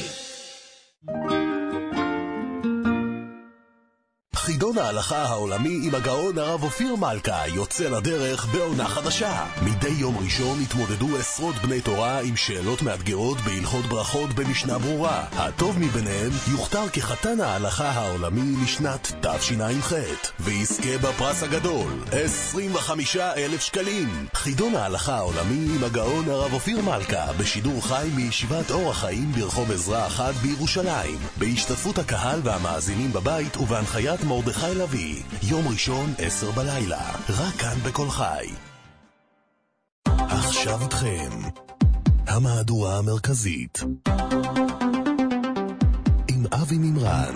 חידון ההלכה העולמי עם הגאון הרב אופיר מלכה יוצא לדרך בעונה חדשה. מדי יום ראשון התמודדו עשרות בני תורה עם שאלות מאתגרות בהלכות ברכות במשנה ברורה. הטוב מביניהם יוכתר כחתן ההלכה העולמי לשנת תשע"ח ויזכה בפרס הגדול 25,000 שקלים. חידון ההלכה העולמי עם הגאון הרב אופיר מלכה בשידור חי מישיבת אור החיים ברחוב עזרא 1 בירושלים, בהשתתפות הקהל והמאזינים בבית ובהנחיית מרדכי לוי. יום ראשון 10 בלילה, רק כאן בכל חי. עכשיו איתכם המהדורה המרכזית עם אבי מימרן.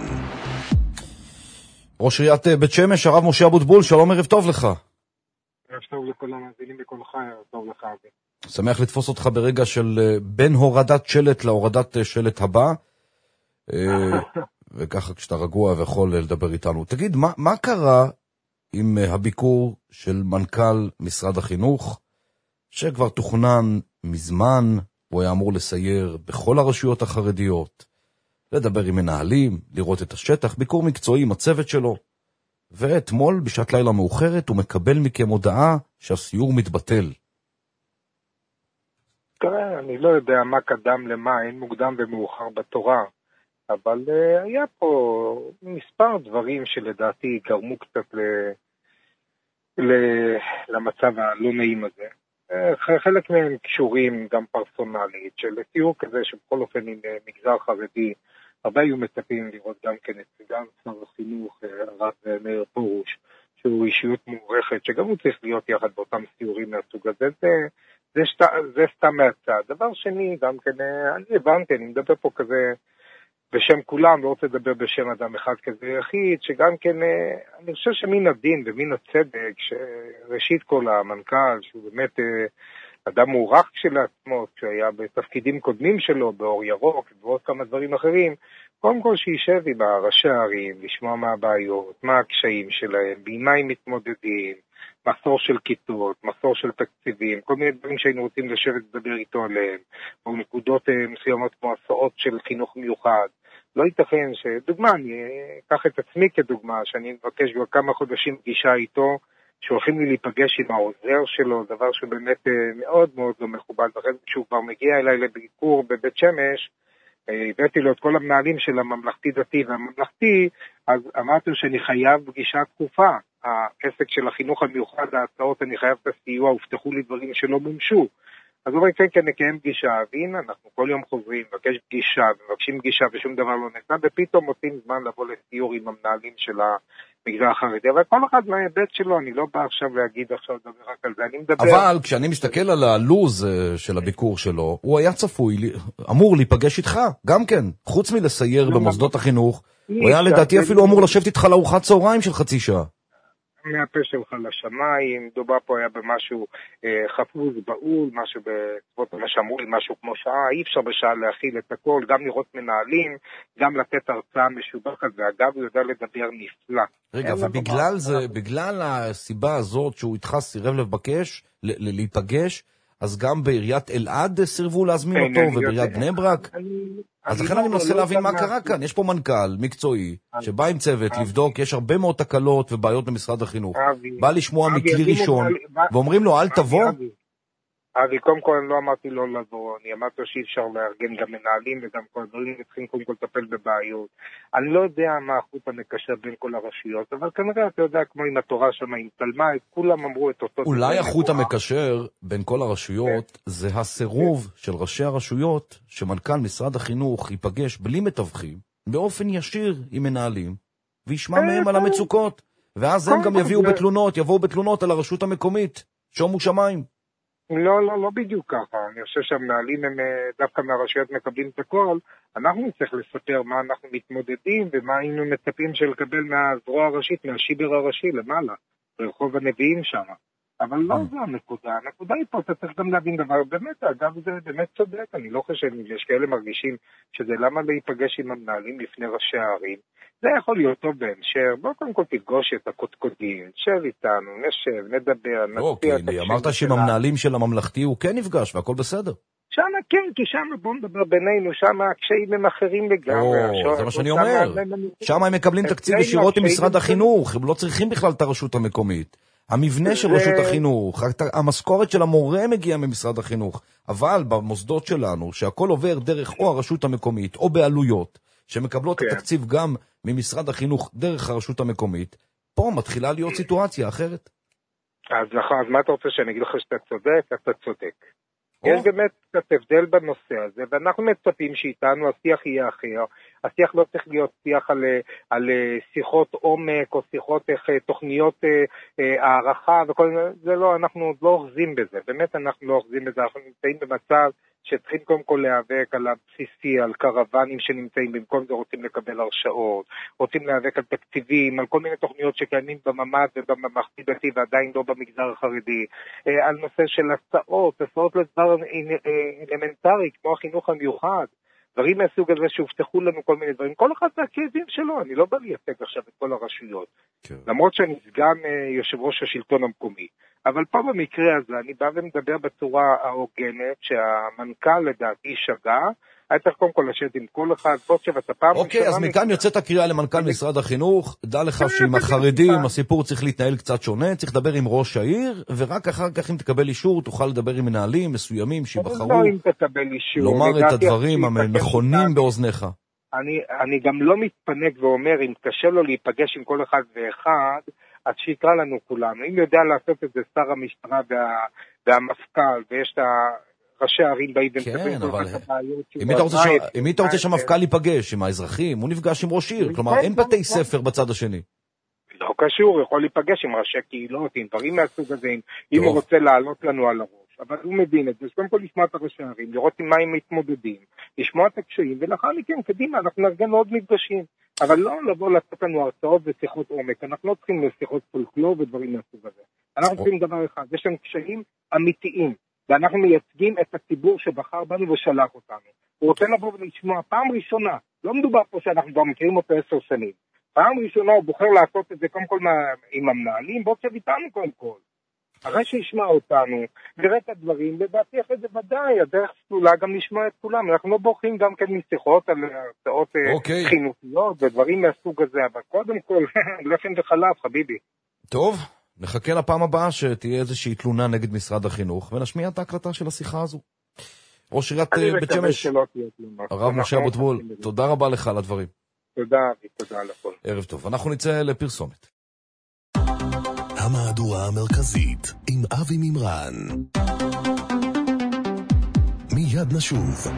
ראש עיריית בית שמש, הרב משה אבוטבול, שלום, ערב טוב לך. ערב טוב לכל המאזינים בכל חי, ערב טוב לך אבי. שמח לתפוס אותך ברגע של בין הורדת שלט להורדת שלט הבא. וככה כשאתה רגוע ויכול לדבר איתנו. תגיד, מה קרה עם הביקור של מנכ"ל משרד החינוך, שכבר תוכנן מזמן, הוא היה אמור לסייר בכל הרשויות החרדיות, לדבר עם מנהלים, לראות את השטח, ביקור מקצועי עם הצוות שלו, ואתמול בשעת לילה מאוחרת הוא מקבל מכם הודעה שהסיור מתבטל. תראה, אני לא יודע מה קדם למה, אין מוקדם ומאוחר בתורה. אבל היה פה מספר דברים שלדעתי גרמו קצת למצב הלא נעים הזה. חלק מהם קשורים גם פרסונלית, של סיור כזה שבכל אופן עם מגזר חרדי, הרבה היו מצפים לראות גם כן את סגן שר החינוך, הרב מאיר פרוש, שהוא אישיות מוערכת, שגם הוא צריך להיות יחד באותם סיורים מהסוג הזה. זה סתם מהצד. דבר שני, גם כן, אני הבנתי, אני מדבר פה כזה בשם כולם, לא רוצה לדבר בשם אדם אחד כזה יחיד, שגם כן, אני חושב שמן הדין ומן הצדק, שראשית כל המנכ"ל, שהוא באמת אדם מוערך כשלעצמו, שהיה בתפקידים קודמים שלו, באור ירוק, ועוד כמה דברים אחרים, קודם כל שישב עם ראשי הערים, לשמוע מה הבעיות, מה הקשיים שלהם, במה הם מתמודדים, מחסור של כיתות, מחסור של תקציבים, כל מיני דברים שהיינו רוצים לשבת לדבר איתו עליהם, או נקודות מסוימות כמו הסעות של חינוך מיוחד. לא ייתכן שדוגמה, אני אקח את עצמי כדוגמה, שאני מבקש כבר כמה חודשים פגישה איתו, שהולכים לי להיפגש עם העוזר שלו, דבר שבאמת מאוד מאוד לא מכובד, וכן כשהוא כבר מגיע אליי לביקור בבית שמש, הבאתי לו את כל המנהלים של הממלכתי דתי והממלכתי, אז אמרתי שאני חייב פגישה תקופה. העסק של החינוך המיוחד, ההצעות, אני חייב את הסיוע, הובטחו לי דברים שלא מומשו. אז הוא אומר, כן, נקיים פגישה, והנה, אנחנו כל יום חוזרים, מבקש פגישה, מבקשים פגישה, ושום דבר לא נעשה, ופתאום מוצאים זמן לבוא לסיור עם המנהלים של המגזר החרדי, אבל כל אחד מההיבט שלו, אני לא בא עכשיו להגיד עכשיו לדבר רק על זה, אני מדבר... אבל כשאני מסתכל על הלוז של הביקור שלו, הוא היה צפוי, אמור להיפגש איתך, גם כן, חוץ מלסייר במוסדות החינוך, הוא היה לדעתי אפילו אמור לשבת איתך לארוחת צהריים של חצי שעה. מהפה שלך לשמיים, דובר פה היה במשהו חפוז, בעול, משהו בעקבות מה שאמרו לי, משהו כמו שעה, אי אפשר בשעה להכיל את הכל, גם לראות מנהלים, גם לתת הרצאה משובחת, ואגב הוא יודע לדבר נפלא. רגע, ובגלל זה, בגלל הסיבה הזאת שהוא איתך סירב לבקש, להיפגש, אז גם בעיריית אלעד סירבו להזמין אותו, ובעיריית בני ברק? אז לכן אני מנסה להבין מה קרה כאן. יש פה מנכ"ל מקצועי שבא עם צוות לבדוק, יש הרבה מאוד תקלות ובעיות במשרד החינוך. בא לשמוע מכלי ראשון, ואומרים לו אל תבוא. אבי, קודם כל אני לא אמרתי לא לבוא, אני אמרתי שאי אפשר לארגן גם מנהלים וגם כל דברים, צריכים קודם כל לטפל בבעיות. אני לא יודע מה החוט המקשר בין כל הרשויות, אבל כנראה אתה יודע כמו עם התורה שם, עם תלמה, כולם אמרו את אותו... אולי החוט המקשר בין כל הרשויות זה הסירוב של ראשי הרשויות, שמנכ"ל משרד החינוך ייפגש בלי מתווכים, באופן ישיר עם מנהלים, וישמע מהם על המצוקות, ואז הם גם יבואו בתלונות על הרשות המקומית, שומו שמיים. לא בדיוק ככה. אני חושב שהמנהלים הם דווקא מהרשויות מקבלים את הכל. אנחנו צריך לספר מה אנחנו מתמודדים ומה היינו מצפים של לקבל מהזרוע הראשית, מהשיבר הראשי למעלה, ברחוב הנביאים שם. אבל לא זו הנקודה. הנקודה היא פה, אתה צריך גם להבין דבר. באמת, אגב, זה באמת צודק. אני לא חושב, יש כאלה מרגישים שזה למה להיפגש עם המנהלים לפני ראשי הערים. זה יכול להיות טוב בהמשך. בואו קודם כל תפגוש את הקודקודים, שב איתנו, נשב, נדבר, נצביע. אוקיי, אמרת שעם המנהלים של הממלכתי הוא כן נפגש והכל בסדר. שם כן, כי שם בואו נדבר בינינו, שם הקשיים הם אחרים לגמרי. זה מה שאני אומר. שם הם מקבלים תקציב ישירות עם משרד החינוך, הם לא צריכים בכלל את הרשות המקומית. המבנה של רשות החינוך, המשכורת של המורה מגיעה ממשרד החינוך, אבל במוסדות שלנו, שהכל עובר דרך או הרשות המקומית או בעלויות, שמקבלות את התקציב גם ממשרד החינוך דרך הרשות המקומית, פה מתחילה להיות סיטואציה אחרת. אז נכון, אז מה אתה רוצה שאני אגיד לך שאתה צודק? אתה צודק. יש באמת קצת הבדל בנושא הזה, ואנחנו מצפים שאיתנו השיח יהיה אחר. השיח לא צריך להיות שיח על שיחות עומק או שיחות תוכניות הערכה וכל זה. לא, אנחנו עוד לא אוחזים בזה. באמת אנחנו לא אוחזים בזה. אנחנו נמצאים במצב שצריכים קודם כל להיאבק על הבסיסי, על קרוונים שנמצאים, במקום זה רוצים לקבל הרשאות, רוצים להיאבק על תקציבים, על כל מיני תוכניות שקיימים בממ"ד ובממלכתי דתי ועדיין לא במגזר החרדי, על נושא של הסעות לדבר אלמנטרי כמו החינוך המיוחד, דברים מהסוג הזה שהובטחו לנו כל מיני דברים, כל אחד מהכאבים שלו, אני לא בא לייצג עכשיו את כל הרשויות, למרות שאני סגן יושב ראש השלטון המקומי, אבל פה במקרה הזה אני בא ומדבר בצורה ההוגנת שהמנכ"ל לדעתי שגה, היה צריך קודם כל לשבת עם כל אחד, בוא שבאת הפעם. אוקיי, אז מכאן יוצאת הקריאה למנכ"ל משרד החינוך, דע לך שעם החרדים הסיפור צריך להתנהל קצת שונה, צריך לדבר עם ראש העיר, ורק אחר כך אם תקבל אישור תוכל לדבר עם מנהלים מסוימים שיבחרו, לומר את הדברים הנכונים באוזניך. אני גם לא מתפנק ואומר, אם קשה לו להיפגש עם כל אחד ואחד, אז שיקרא לנו כולנו. אם יודע לעשות את זה שר המשטרה והמפכ"ל, ויש את ראשי הערים באים כן, אבל אם היית רוצה שהמפכ"ל ייפגש עם האזרחים, הוא נפגש עם ראש עיר, כלומר אין בתי ספר בצד השני. לא קשור, הוא יכול להיפגש עם ראשי קהילות, עם דברים מהסוג הזה, אם הוא רוצה לעלות לנו על הראש. אבל הוא מבין את זה, קודם כל לשמוע את ראשי הערים, לראות עם מה הם מתמודדים, לשמוע את הקשיים, ולאחר מכן, קדימה, אנחנו נארגן עוד מפגשים. אבל לא לבוא לעשות לנו הרצאות ושיחות עומק, אנחנו לא צריכים לשיחות פולקלור ודברים מהסוג הזה. אנחנו צריכים דבר אחד, יש לנו קשיים אמיתיים, ואנחנו מייצגים את הציבור שבחר בנו ושלח אותנו. הוא רוצה לבוא ולשמוע פעם ראשונה, לא מדובר פה שאנחנו כבר מכירים אותו 10 שנים, פעם ראשונה הוא בוחר לעשות את זה קודם כל עם המנהלים, בוא תשב איתנו קודם כל. אחרי שישמע אותנו, נראה את הדברים, לדעתי אחרי זה ודאי, הדרך סלולה גם לשמוע את כולם. אנחנו לא בורחים גם כן משיחות על הרצאות חינוכיות ודברים מהסוג הזה, אבל קודם כל, לחם וחלב, חביבי. טוב, נחכה לפעם הבאה שתהיה איזושהי תלונה נגד משרד החינוך, ונשמיע את ההקלטה של השיחה הזו. ראש עיריית בית שמש, הרב משה אבוטבול, תודה רבה לך על הדברים. תודה, תודה על הכל. ערב טוב, אנחנו נצא לפרסומת. המהדורה המרכזית עם אבי מימרן. מיד נשוב.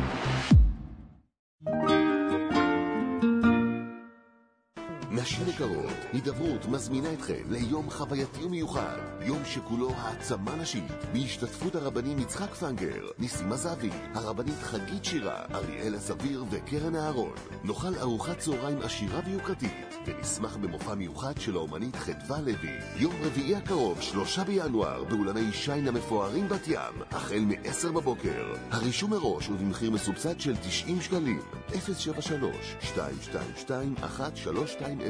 נשים יקרות, הידברות מזמינה אתכם ליום חווייתי ומיוחד, יום שכולו העצמה נשית, בהשתתפות הרבנים יצחק פנגר, ניסים עזבי, הרבנית חגית שירה, אריאל הסביר וקרן הארון. נאכל ארוחת צהריים עשירה ויוקרתית, ונשמח במופע מיוחד של האומנית חדווה לוי. יום רביעי הקרוב, 3 בינואר, באולמי שיין המפוארים בת ים, החל מ-10 בבוקר. הרישום מראש ובמחיר מסובסד של 90 שקלים. 073-222-1320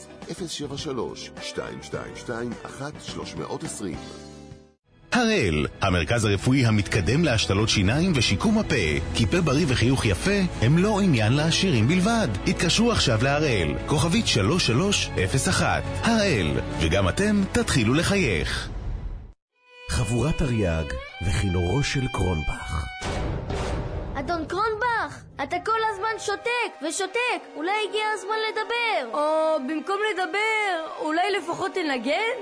073-222-1320. הראל, המרכז הרפואי המתקדם להשתלות שיניים ושיקום הפה. כי פה בריא וחיוך יפה הם לא עניין לעשירים בלבד. התקשרו עכשיו להראל, כוכבית 3301. הראל, וגם אתם תתחילו לחייך. חבורת אריאג וכינורו של קרונבך. אדון קרונבך, אתה כל הזמן שותק ושותק, אולי הגיע הזמן לדבר. או במקום לדבר, אולי לפחות תנגן?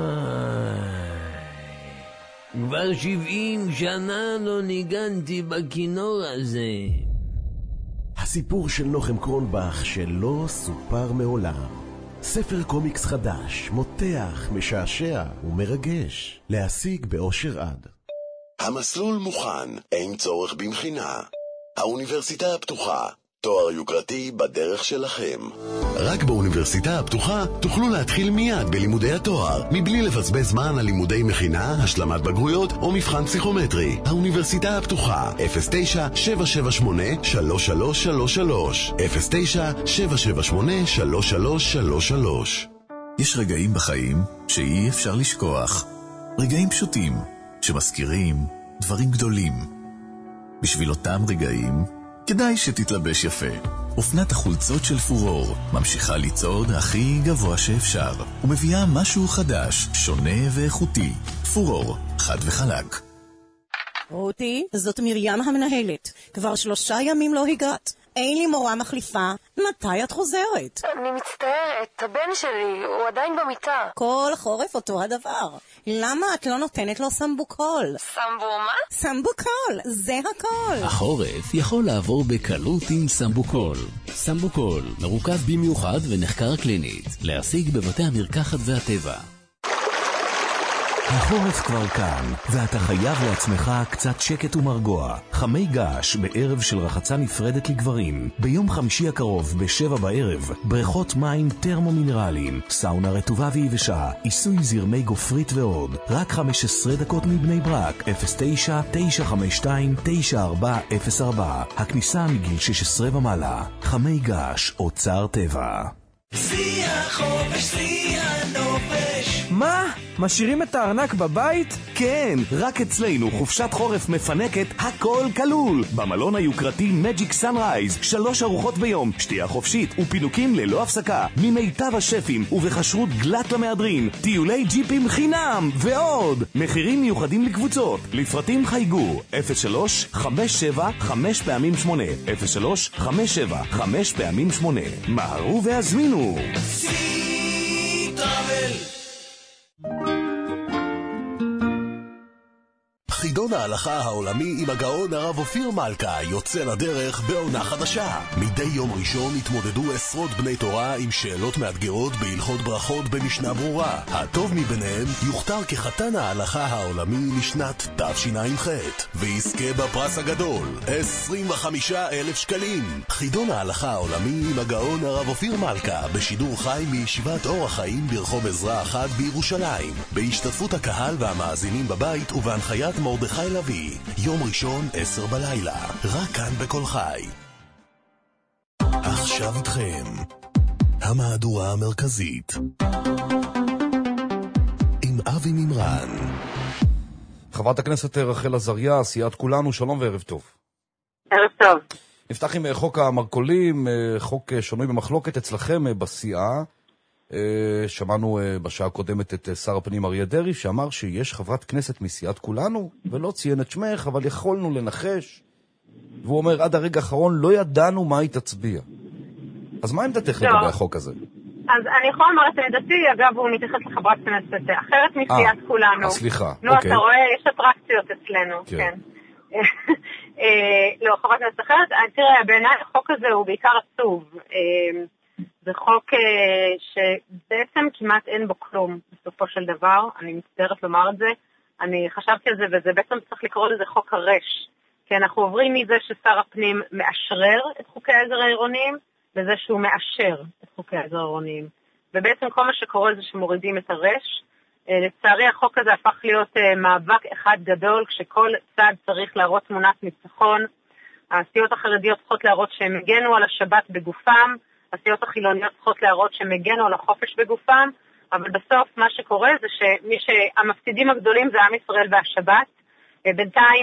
כבר 70 שנה לא ניגנתי בכינור הזה. הסיפור של נוחם קרונבך שלא סופר מעולם. ספר קומיקס חדש, מותח, משעשע ומרגש. להשיג באושר עד. המסלול מוכן, אין צורך במכינה. האוניברסיטה הפתוחה, תואר יוקרתי בדרך שלכם. רק באוניברסיטה הפתוחה תוכלו להתחיל מיד בלימודי התואר, מבלי לבזבז זמן על לימודי מכינה, השלמת בגרויות או מבחן פסיכומטרי. האוניברסיטה הפתוחה, 09-778-3333. 09-778-3333. יש רגעים בחיים שאי אפשר לשכוח. רגעים פשוטים שמזכירים דברים גדולים. בשביל אותם רגעים כדאי שתתלבש יפה. אופנת החולצות של פורור ממשיכה לצעוד הכי גבוה שאפשר ומביאה משהו חדש, שונה ואיכותי. פורור, חד וחלק. רותי, זאת מרים המנהלת. כבר 3 ימים לא הגעת. אין לי מורה מחליפה. מתי את חוזרת? אני מצטערת, הבן שלי, הוא עדיין במיטה. כל חורף אותו הדבר. למה את לא נותנת לו סמבוקול? סמבו מה? סמבוקול, זה הכל. החורף יכול לעבור בקלות עם סמבוקול. סמבוקול מרוכז במיוחד ונחקר קלינית. להשיג בבתי המרקחת והטבע. החורף כבר כאן, ואתה חייב לעצמך קצת שקט ומרגוע. חמי געש בערב של רחצה נפרדת לגברים. ביום חמישי הקרוב ב-7 בערב, בריכות מים טרמו-מינרליים, סאונה רטובה ויבשה, עיסוי זרמי גופרית ועוד. רק 15 דקות מבני ברק, 09-952-9404. הכניסה מגיל 16 ומעלה. חמי געש, אוצר טבע. שיא החופש, שיא הנופש. מה? משאירים את הארנק בבית? כן, רק אצלנו חופשת חורף מפנקת הכל כלול. במלון היוקרתי מג'יק סנרייז, 3 ארוחות ביום, שתייה חופשית ופינוקים ללא הפסקה, ממיטב השפים ובחשרות גלת למהדרין, טיולי ג'יפים חינם ועוד. מחירים מיוחדים לקבוצות, לפרטים חייגו 03-57-5x8 03-57-5x8. מהרו והזמינו. סי טראבל. חידון ההלכה העולמי עם הגאון הרב אופיר מלכה יוצא לדרך בעונה חדשה. מדי יום ראשון התמודדו עשרות בני תורה עם שאלות מאתגרות בהלכות ברכות במשנה ברורה. הטוב מביניהם יוכתר כחתן ההלכה העולמי לשנת תשע"ח ויזכה בפרס הגדול 25,000 שקלים. חידון ההלכה העולמי עם הגאון הרב אופיר מלכה בשידור חי מישיבת אור החיים ברחוב עזרא 1 בירושלים, בהשתתפות הקהל והמאזינים בבית ובהנחיית מרדכי לוי. יום ראשון 10 בלילה, רק כאן בכל חי. עכשיו איתכם המהדורה המרכזית עם אבי ממרן. חברת הכנסת רחל עזריה, סיעת כולנו, שלום וערב טוב. ערב טוב. נפתח עם חוק המרכולים, חוק שנוי במחלוקת אצלכם בסיעה. שמענו בשעה הקודמת את שר הפנים אריה דרעי שאמר שיש חברת כנסת מסיעת כולנו ולא ציין את שמך, אבל יכולנו לנחש, והוא אומר עד הרגע האחרון לא ידענו מה היא תצביע. אז מה עמדתך לגבי החוק הזה? אז אני יכול לומר את עמדתי, אגב הוא מתייחס לחברת כנסת אחרת מסיעת כולנו. סליחה, נו, אתה רואה, יש אטרקציות אצלנו, כן. לא, חברת כנסת אחרת, תראה, בעיניי החוק הזה הוא בעיקר עצוב. זה חוק שבעצם כמעט אין בו כלום בסופו של דבר, אני מצטערת לומר את זה, אני חשבתי על זה וזה בעצם צריך לקרוא לזה חוק הרש, כי אנחנו עוברים מזה ששר הפנים מאשרר את חוקי העזר העירוניים, לזה שהוא מאשר את חוקי העזר העירוניים, ובעצם כל מה שקורה זה שמורידים את הרש. לצערי החוק הזה הפך להיות מאבק אחד גדול, כשכל צד צריך להראות תמונת ניצחון, הסיעות החרדיות צריכות להראות שהם הגנו על השבת בגופם, הסיעות החילוניות צריכות להראות שהם הגנו על החופש בגופם, אבל בסוף מה שקורה זה שהמפסידים הגדולים זה עם ישראל והשבת. בינתיים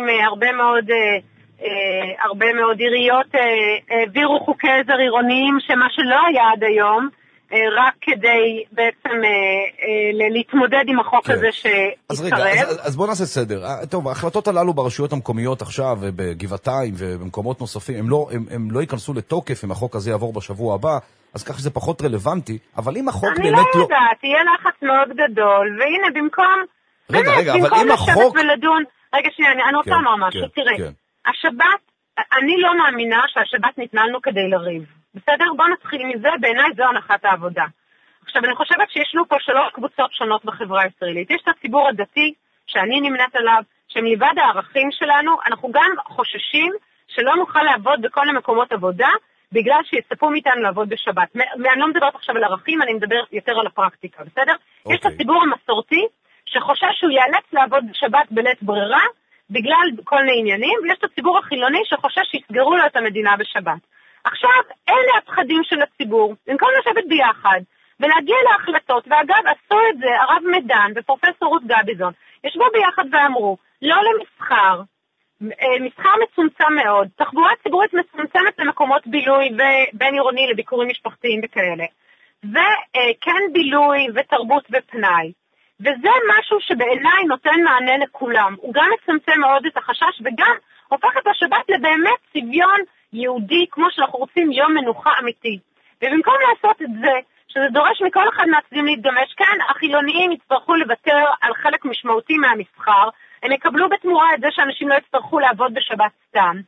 הרבה מאוד עיריות העבירו חוקי עזר עירוניים, שמה שלא היה עד היום, רק כדי בעצם להתמודד עם החוק הזה שהתקרב. אז בוא נעשה סדר. טוב, ההחלטות הללו ברשויות המקומיות עכשיו, בגבעתיים ובמקומות נוספים, הם לא ייכנסו לתוקף אם החוק הזה יעבור בשבוע הבא, אז כך שזה פחות רלוונטי, אבל אם החוק באמת לא... אני לא יודעת, תהיה לחץ מאוד גדול, והנה במקום... רגע, אבל אם החוק... ולדון... רגע שנייה, אני רוצה לומר משהו, תראה, השבת, אני לא מאמינה שהשבת ניתנה לנו כדי לריב. בסדר? בוא נתחיל מזה, בעיניי זו הנחת העבודה. עכשיו, אני חושבת שיש לנו פה 3 קבוצות שונות בחברה הישראלית. יש את הציבור הדתי, שאני נמנית עליו, שמלבד הערכים שלנו, אנחנו גם חוששים שלא נוכל לעבוד בכל המקומות עבודה, בגלל שיצפו מאיתנו לעבוד בשבת. אני לא מדברת עכשיו על ערכים, אני מדברת יותר על הפרקטיקה, בסדר? יש את הציבור המסורתי, שחושש שהוא ייאלץ לעבוד בשבת בלית ברירה, בגלל כל מיני עניינים, ויש את הציבור החילוני שחושש שיסגרו לו את המדינה בשבת. עכשיו, אלה הפחדים של הציבור, במקום לשבת ביחד, ולהגיע להחלטות, ואגב, עשו את זה הרב מדן ופרופסור רות גביזון, ישבו ביחד ואמרו, לא למסחר, מסחר מצומצם מאוד, תחבורה ציבורית מצומצמת למקומות בילוי ובין עירוני לביקורים משפחתיים וכאלה, וכן בילוי ותרבות ופנאי, וזה משהו שבעיניי נותן מענה לכולם, הוא גם מצמצם מאוד את החשש וגם הופך את השבת לבאמת צביון יהודי, כמו שאנחנו רוצים יום מנוחה אמיתי, ובמקום לעשות את זה, שזה דורש מכל אחד מהצדדים להתגמש, כן, החילוניים יצטרכו לוותר על חלק משמעותי מהמסחר, הם יקבלו בתמורה את זה שאנשים לא יצטרכו לעבוד בשבת סתם.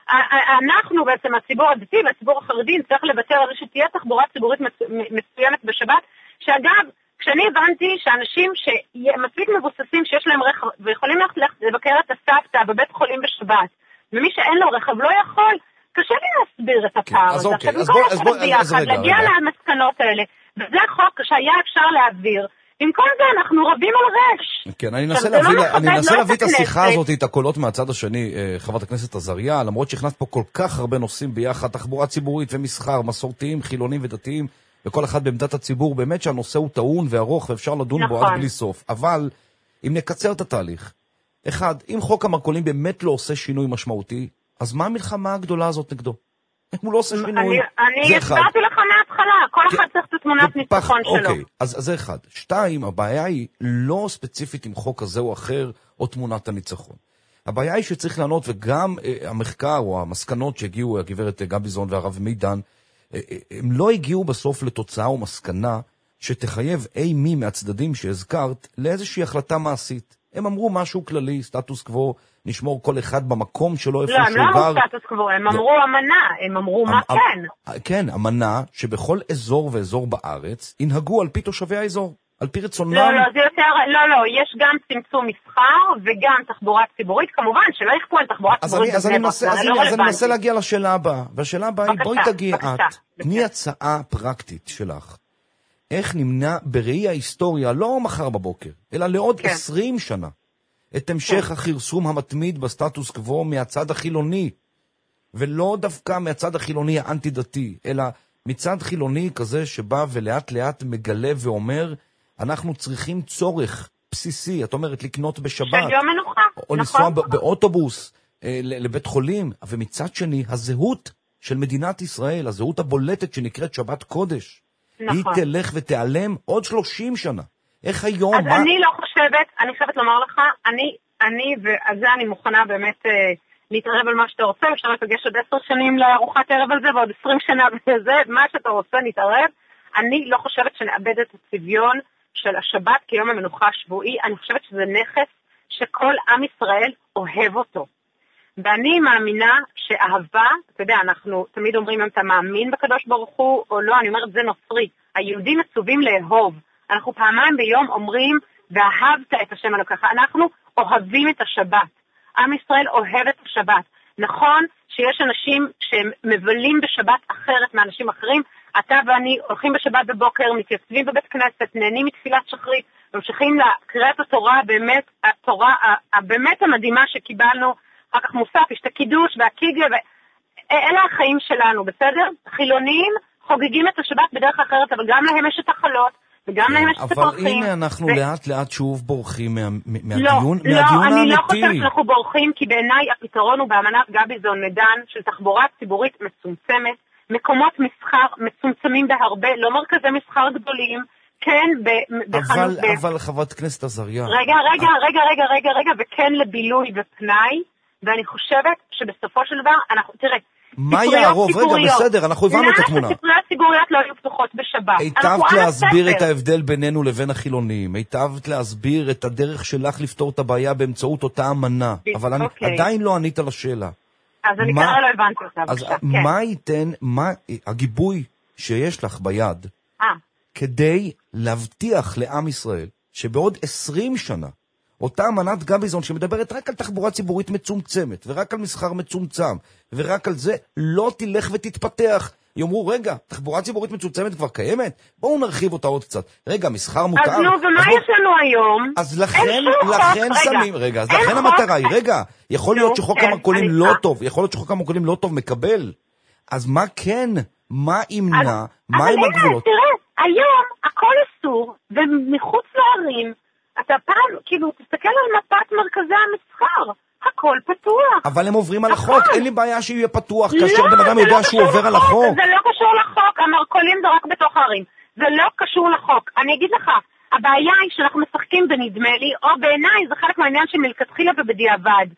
אנחנו בעצם, הציבור הדתי והציבור החרדי, צריך לוותר על זה שתהיה תחבורה ציבורית מסוימת בשבת, שאגב, כשאני הבנתי שאנשים שמספיק מבוססים שיש להם רכב, ויכולים לבקר את הסבתא בבית חולים בשבת, ומי שאין לו רכב לא יכול, קשה לי להסביר את הפער הזה. אז להגיע למסקנות האלה, וזה חוק שהיה אפשר להעביר, במקום זה אנחנו רבים על רש. כן, אני אנסה להביא את השיחה הזאת, את הקולות מהצד השני, חברת הכנסת עזריה, למרות שהכנסת פה כל כך הרבה נושאים ביחד, תחבורה ציבורית ומסחר, מסורתיים, חילונים ודתיים, וכל אחד בעמדת הציבור, באמת שהנושא הוא טעון וארוך, ואפשר לדון בו עד בלי סוף. אבל, אם נקצר את התהליך, אחד, אם חוק המרכולים באמת לא עושה שינוי משמעותי, אז מה המלחמה הגדולה הזאת נגדו? הוא לא עושה שינוי. אני הסברתי לך מההתחלה, כל אחד צריך את התמונת ניצחון שלו. אוקיי, אז זה אחד. שתיים, הבעיה היא לא ספציפית עם חוק כזה או אחר, או תמונת הניצחון. הבעיה היא שצריך לענות, וגם המחקר או המסקנות שהגיעו, הגברת גביזון והרב מידן, הם לא הגיעו בסוף לתוצאה או מסקנה שתחייב אי מי מהצדדים שהזכרת לאיזושהי החלטה מעשית. הם אמרו משהו כללי, סטטוס קוו, נשמור כל אחד במקום שלו איפה שהוא גר. לא, הם לא אמרו סטטוס קוו, הם אמרו אמנה, הם אמרו מה כן. כן, אמנה שבכל אזור ואזור בארץ ינהגו על פי תושבי האזור, על פי רצונם. לא, זה יותר, לא, יש גם צמצום מסחר וגם תחבורה ציבורית, כמובן שלא יכפו על תחבורה ציבורית. אז אני מנסה להגיע לשאלה הבאה, והשאלה הבאה היא, בואי תגיע את, תני הצעה פרקטית שלך. איך נמנע בראי ההיסטוריה, לא מחר בבוקר, אלא לעוד 20 שנה, את המשך החרסום המתמיד בסטטוס קוו מהצד החילוני, ולא דווקא מהצד החילוני האנטי-דתי, אלא מצד חילוני כזה שבא ולאט לאט מגלה ואומר, אנחנו צריכים צורך בסיסי, את אומרת לקנות בשבת, של יום מנוחה, או לנסוע באוטובוס לבית חולים, ומצד שני, הזהות של מדינת ישראל, הזהות הבולטת שנקראת שבת קודש, היא תלך ותיעלם עוד 30 שנה. איך היום? אז אני לא חושבת, אני חייבת לומר לך, ועל זה אני מוכנה באמת להתערב על מה שאתה רוצה, אפשר לפגש עוד 10 שנים לארוחת ערב על זה, ועוד 20 שנה בזה, מה שאתה רוצה נתערב. אני לא חושבת שנאבד את הצביון של השבת כיום המנוחה השבועי, אני חושבת שזה נכס שכל עם ישראל אוהב אותו. ואני מאמינה שאהבה, אתה יודע, אנחנו תמיד אומרים אם אתה מאמין בקדוש ברוך הוא או לא, אני אומרת זה נוצרי. היהודים מצווים לאהוב. אנחנו פעמיים ביום אומרים, ואהבת את השם אלוקיך. אנחנו אוהבים את השבת. עם ישראל אוהב את השבת. נכון שיש אנשים שמבלים בשבת אחרת מאנשים אחרים. אתה ואני הולכים בשבת בבוקר, מתייצבים בבית כנסת, נהנים מתפילת שחרית, ממשיכים לקריאת התורה, באמת, התורה הבאמת המדהימה שקיבלנו, אחר כך מוסף, יש את הקידוש והקיגה, אלה החיים שלנו, בסדר? חילוניים חוגגים את השבת בדרך אחרת, אבל גם להם יש את החלות, וגם להם יש את הפרחים. אבל הנה אנחנו לאט לאט שוב בורחים מהדיון האמיתי. לא, אני לא חושבת שאנחנו בורחים, כי בעיניי הפתרון הוא באמנת גביזון מדן של תחבורה ציבורית מצומצמת, מקומות מסחר מצומצמים בהרבה, לא מרכזי מסחר גדולים, כן בחנות... אבל חברת כנסת עזריה... רגע, וכן לבילוי ופנאי, ואני חושבת שבסופו של דבר, אנחנו, תראה, מה היה הרוב? רגע, בסדר, אנחנו הבנו את התמונה. למה שספריות ציבוריות לא היו פתוחות בשבת? היטבת להסביר את ההבדל בינינו לבין החילונים, היטבת להסביר את הדרך שלך לפתור את הבעיה באמצעות אותה אמנה, אבל עדיין לא ענית על השאלה. אז אני כנראה לא הבנתי אותה. אז מה ייתן, מה הגיבוי שיש לך ביד, כדי להבטיח לעם ישראל, שבעוד 20 שנה, אותה אמנת גביזון שמדברת רק על תחבורה ציבורית מצומצמת, ורק על מסחר מצומצם, ורק על זה, לא תלך ותתפתח. יאמרו, רגע, תחבורה ציבורית מצומצמת כבר קיימת? בואו נרחיב אותה עוד קצת. רגע, מסחר מותר. אז נו, ומה יש לנו היום? אז לכן שמים, רגע, אז לכן המטרה היא, רגע, יכול להיות שחוק המרכולים לא טוב, יכול להיות שחוק המרכולים לא טוב מקבל. אז מה כן? מה ימנע? מה עם הגבולות? תראה, היום הכל אסור, ומחוץ לערים, אתה פעם, כאילו, תסתכל על מפת מרכזי המסחר. הכל פתוח. אבל הם עוברים על החוק, אין לי בעיה שיהיה פתוח, כאשר בן אדם יודע שהוא עובר על החוק. זה לא קשור לחוק, המרכולים זה רק בתוך הערים. זה לא קשור לחוק. אני אגיד לך, הבעיה היא שאנחנו משחקים בנדמה לי, או בעיניי זה חלק מהעניין של מלכתחילה ובדיעבד.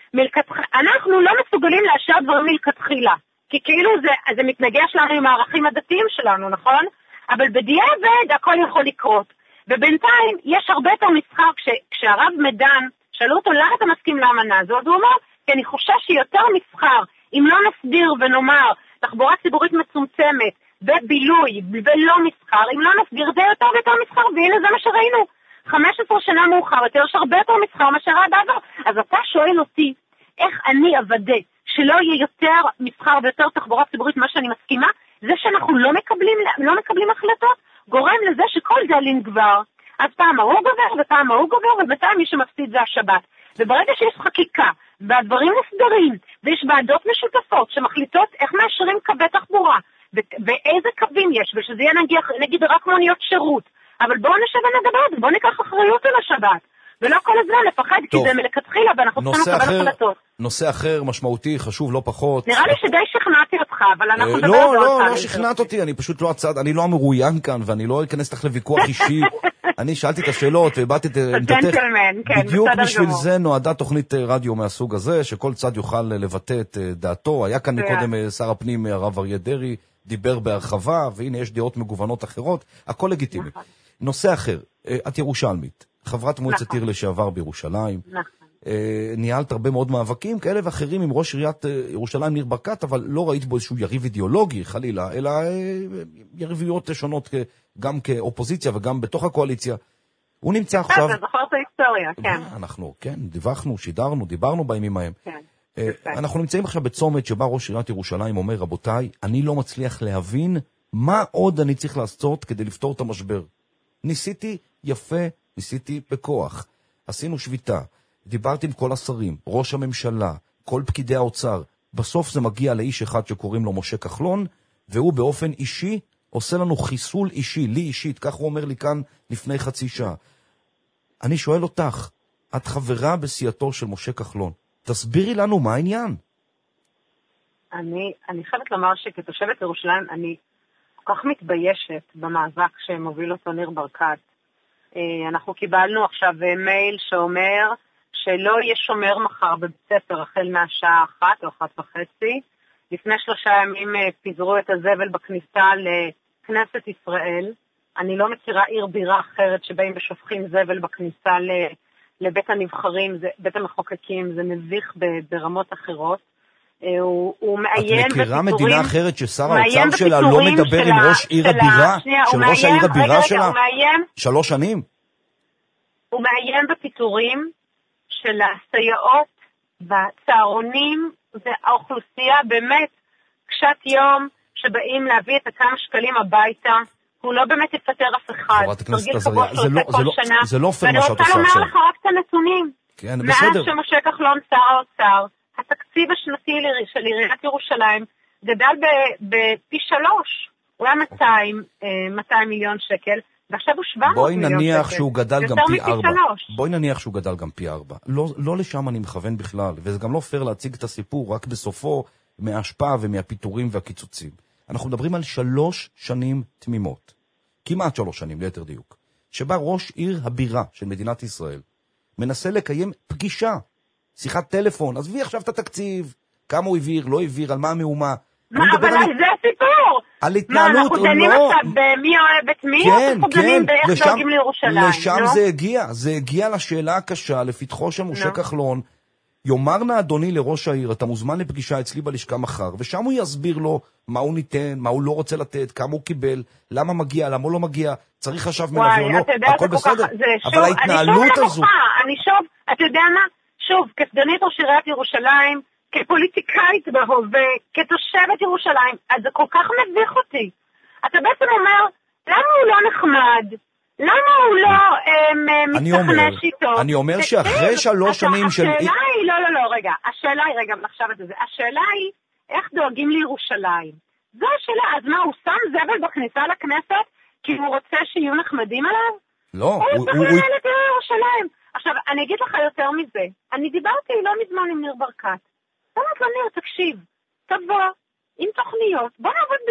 אנחנו לא מסוגלים לאשר דברים מלכתחילה, כי כאילו זה מתנגש לנו עם הערכים הדתיים שלנו, נכון? אבל בדיעבד הכל יכול לקרות. ובינתיים יש הרבה יותר מסחר, כשהרב מדן שאלו אותו, למה אתה מסכים לאמנה הזו? אז הוא אומר, כי אני חושב שיותר מסחר, אם לא נסדיר ונאמר, תחבורה ציבורית מצומצמת, בבילוי ולא מסחר, אם לא נסדיר זה יותר ויותר מסחר, והנה זה מה שראינו. 15 שנה מאוחר, יש הרבה יותר מסחר מה שראה בעבר. אז אתה שואל אותי, איך אני אוודא שלא יהיה יותר מסחר ויותר תחבורה ציבורית, מה שאני מסכימה, זה שאנחנו לא מקבלים החלטות, גורם לזה שכל דלין כבר. אז פעם ההוא גובר ופעם ההוא גובר, ובינתיים מי שמפסיד זה השבת. וברגע שיש חקיקה, והדברים מוסדרים, ויש ועדות משותפות שמחליטות איך מאשרים קווי תחבורה, ואיזה קווים יש, ושזה יהיה נגיד רק מוניות שירות. אבל בואו נשב ונדבר, בואו ניקח אחריות על השבת. ולא כל הזמן לפחד, כי זה מלכתחילה, ואנחנו צריכים לקבל החלטות. נושא אחר, משמעותי, חשוב, לא פחות. נראה לי שדי שכנעתי אותך, אבל אנחנו נדבר על זה. לא שכנעת אותי, אני פשוט לא הצד, אני לא המרואיין כאן, ואני לא אכנס לך לוויכוח אישי. אני שאלתי את השאלות, והבאתי את עמדתך. בדיוק בשביל זה נועדה תוכנית רדיו מהסוג הזה, שכל צד יוכל לבטא את דעתו. היה כאן מקודם שר הפנים, הרב אריה דרעי, דיבר בהרחבה, והנה יש דעות מגוונות אחרות, הכל לגיטימי. נושא אחר, את ירושלמית. חברת מועצת עיר לשעבר בירושלים. ניהלת הרבה מאוד מאבקים כאלה ואחרים עם ראש עיריית ירושלים ניר ברקת, אבל לא ראית בו איזשהו יריב אידיאולוגי חלילה, אלא יריבויות שונות גם כאופוזיציה וגם בתוך הקואליציה. הוא נמצא עכשיו... אתה זוכר את ההיסטוריה, כן. אנחנו, כן, דיווחנו, שידרנו, דיברנו בימים ההם. אנחנו נמצאים עכשיו בצומת שבה ראש עיריית ירושלים אומר, רבותיי, אני לא מצליח להבין מה עוד אני צריך לעשות כדי לפתור את המשבר. ניסיתי יפה, ניסיתי בכוח. עשינו שביתה, דיברתי עם כל השרים, ראש הממשלה, כל פקידי האוצר. בסוף זה מגיע לאיש אחד שקוראים לו משה כחלון, והוא באופן אישי עושה לנו חיסול אישי, לי אישית, כך הוא אומר לי כאן לפני חצי שעה. אני שואל אותך, את חברה בסיעתו של משה כחלון, תסבירי לנו מה העניין. אני חייבת לומר שכתושבת ירושלים, אני כל כך מתביישת במאבק שמוביל אותו ניר ברקת. אנחנו קיבלנו עכשיו מייל שאומר שלא יהיה שומר מחר בבית ספר החל מהשעה 1 או 1:30. לפני 3 ימים פיזרו את הזבל בכניסה לכנסת ישראל. אני לא מכירה עיר בירה אחרת שבאים ושופכים זבל בכניסה לבית הנבחרים, בית המחוקקים, זה מביך ברמות אחרות. הוא מאיים בפיטורים. את מכירה מדינה אחרת ששר האוצר שלה לא מדבר עם ראש עיר הבירה? של ראש העיר הבירה שלה? 3 שנים? הוא מאיים בפיטורים של הסייעות בצהרונים, זה האוכלוסייה באמת קשת יום שבאים להביא את הכמה שקלים הביתה. הוא לא באמת יפטר אף אחד. חברת הכנסת עזריה, זה לא פייר מה שאת עושה עכשיו. ואני רוצה לומר לך רק את הנתונים. כן, בסדר. מאז שמשה כחלון שר האוצר, התקציב השנתי של עיריית ירושלים גדל בפי 3. הוא היה 200 מיליון שקל, ועכשיו הוא 700 מיליון שקל. בואי נניח שהוא גדל גם פי 4. בואי נניח שהוא גדל גם פי 4. לא לשם אני מכוון בכלל, וזה גם לא פייר להציג את הסיפור רק בסופו מההשפעה ומהפיטורים והקיצוצים. אנחנו מדברים על 3 שנים תמימות. כמעט 3 שנים, ליתר דיוק. שבה ראש עיר הבירה של מדינת ישראל מנסה לקיים פגישה, שיחת טלפון, עזבי עכשיו את התקציב, כמה הוא העביר, לא העביר, על מה המהומה. אבל זה הסיפור. על התנהלות, אנחנו דנים עכשיו במי אוהב את מי, אנחנו דנים באיך דואגים לירושלים. לשם זה הגיע לשאלה הקשה, לפתחו של משה כחלון, יאמר נא אדוני לראש העיר, אתה מוזמן לפגישה אצלי בלשכה מחר, ושם הוא יסביר לו מה הוא ניתן, מה הוא לא רוצה לתת, כמה הוא קיבל, למה מגיע, למה הוא לא מגיע, צריך חשב מלווה או לא, הכל בסדר. אבל ההתנהלות הזו... אתה יודע מה? שוב, כסגנית ראש עיריית ירושלים, כפוליטיקאית בהווה, כתושבת ירושלים, אז זה כל כך מביך אותי. אתה בעצם אומר, למה הוא לא נחמד? למה הוא לא מתכנש איתו? אני אומר שאחרי 3 שנים של... השאלה היא, לא, רגע. השאלה היא, רגע, נחשבת את זה. השאלה היא, איך דואגים לירושלים? זו השאלה. אז מה, הוא שם זבל בכניסה לכנסת? כי הוא רוצה שיהיו נחמדים עליו? לא. הוא צריך לנהל את ירושלים. עכשיו, אני אגיד לך יותר מזה. אני דיברתי לא מזמן עם ניר ברקת. אמרת לו, ניר, תקשיב, תבוא עם תוכניות, בוא נעבוד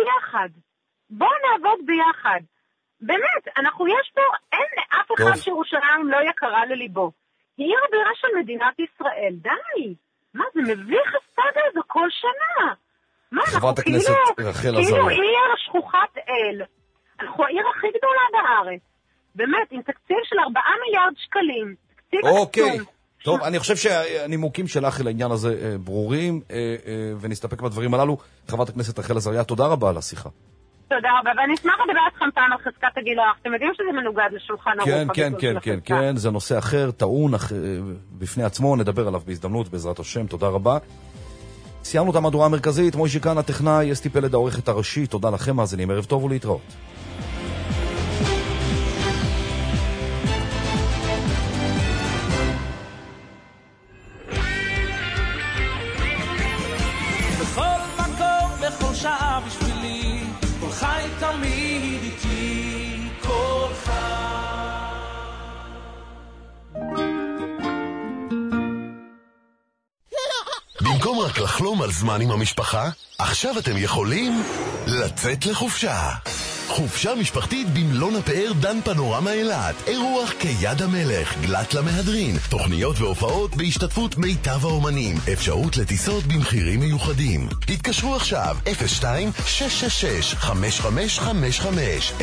ביחד. באמת, יש פה, אין אף אחד שירושלים לא יקרה לליבו. היא עיר הבירה של מדינת ישראל, די. מה, זה מביך הסטאגה הזו כל שנה. מה, חברת הכנסת רחל עזריה. כאילו עיר שכוחת אל. אנחנו העיר הכי גדולה בארץ. באמת, עם תקציב של 4 מיליארד שקלים. אוקיי. טוב, אני חושב שהנימוקים שלך לעניין הזה ברורים, ונסתפק בדברים הללו. חברת הכנסת רחל עזריה, תודה רבה על השיחה. תודה רבה, ואני אשמח לדבר אתכם פעם על חזקת הגיל הרך. אתם יודעים שזה מנוגד לשולחן ערוך. כן, זה נושא אחר, טעון בפני עצמו, נדבר עליו בהזדמנות, בעזרת השם, תודה רבה. סיימנו את המהדורה המרכזית, מוישי קאן הטכנאי, אסתי פלד העורכת הראשית, תודה לכם מאזינים, ערב טוב ולהתראות. שעה בשבילי, כל חי תמיד איתי, כל חי. במקום רק לחלום על זמן עם המשפחה, עכשיו אתם יכולים לצאת לחופשה. חופשה משפחתית במלון הפאר דן פנורמה אילת. אירוח כיד המלך, גלת למהדרין. תוכניות והופעות בהשתתפות מיטב האומנים. אפשרות לטיסות במחירים מיוחדים. התקשרו עכשיו 02-666-5555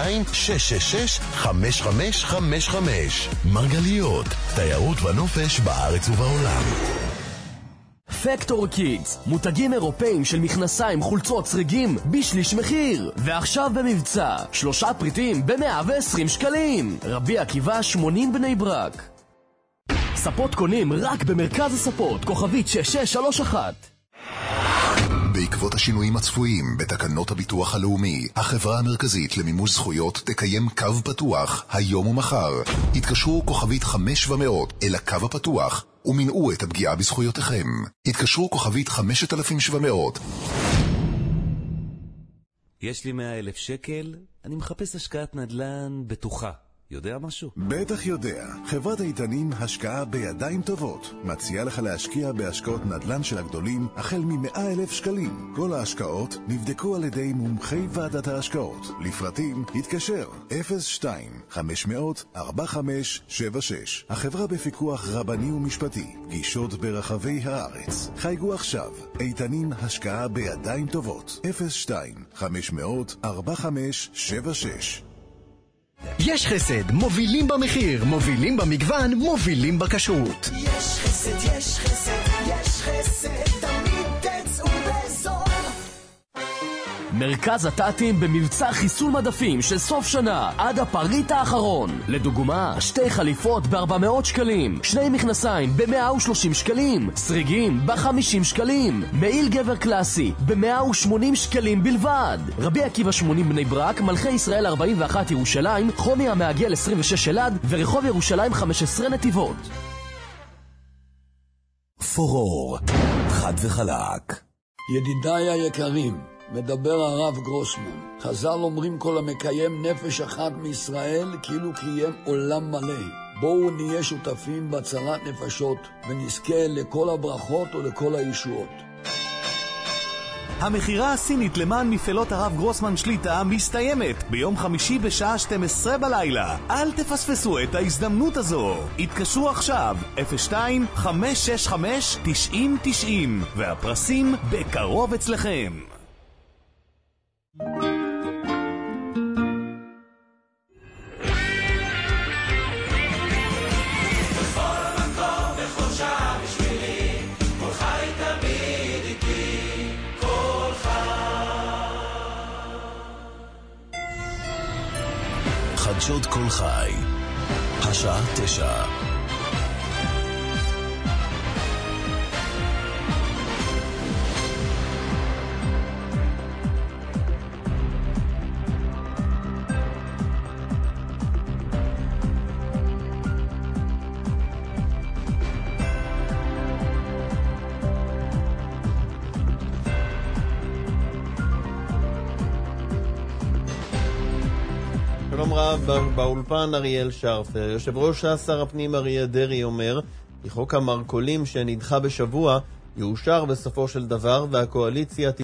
02-666-5555 מרגליות, תיירות ונופש בארץ ובעולם. פקטור קידס, מותגים אירופאים של מכנסיים, חולצות, צריגים בשליש מחיר. ועכשיו במבצע 3 פריטים ב-120 שקלים. רבי עקיבא 80 בני ברק. ספות קונים רק במרכז הספות, כוכבית 6631. בעקבות השינויים הצפויים בתקנות הביטוח הלאומי, החברה המרכזית למימוש זכויות תקיים קו פתוח היום ומחר. התקשרו כוכבית 500 אל הקו הפתוח ומנעו את הפגיעה בזכויותיכם. התקשרו כוכבית 5700. יש לי 100,000 שקל, אני מחפש השקעת נדל"ן בטוחה. יודע משהו? בטח יודע. חברת איתנים השקעה בידיים טובות מציעה לך להשקיע בהשקעות נדל"ן של הגדולים החל מ100,000 שקלים. כל ההשקעות נבדקו על ידי מומחי ועדת ההשקעות. לפרטים התקשר 02-500-4576. החברה בפיקוח רבני ומשפטי. גישות ברחבי הארץ. חייגו עכשיו. איתנים השקעה בידיים טובות 02-500-4576. יש חסד, מובילים במחיר, מובילים במגוון, מובילים בכשרות. יש חסד, יש חסד, יש חסד, תמיד תצאו בזול. מרכז הטאטים במבצע חיסול מדפים של סוף שנה עד הפריט האחרון. לדוגמה, 2 חליפות ב-400 שקלים, 2 מכנסיים ב-130 שקלים, סריגים ב-50 שקלים, מעיל גבר קלאסי ב-180 שקלים בלבד. רבי עקיבא 80 בני ברק, מלכי ישראל 41 ירושלים, חומי המעגל 26 אלעד ורחוב ירושלים 15 נתיבות. פורור, חד וחלק. ידידיי היקרים, מדבר הרב גרוסמן. חז"ל אומרים כל המקיים נפש אחת מישראל כאילו קיים עולם מלא. בואו נהיה שותפים בהצלת נפשות ונזכה לכל הברכות ולכל הישועות. המחירה הסינית למען מפעלות הרב גרוסמן שליטה מסתיימת ביום חמישי בשעה 12 בלילה. אל תפספסו את ההזדמנות הזו. התקשרו עכשיו 02-565-9090 והפרסים בקרוב אצלכם. בכל מקום, בכל שעה בשבילי חדשות כל חי. השעה 9. שלום רב, באולפן אריאל שרפר. יושב ראש שר הפנים אריה דרעי אומר כי חוק המרכולים שנדחה בשבוע יאושר בסופו של דבר והקואליציה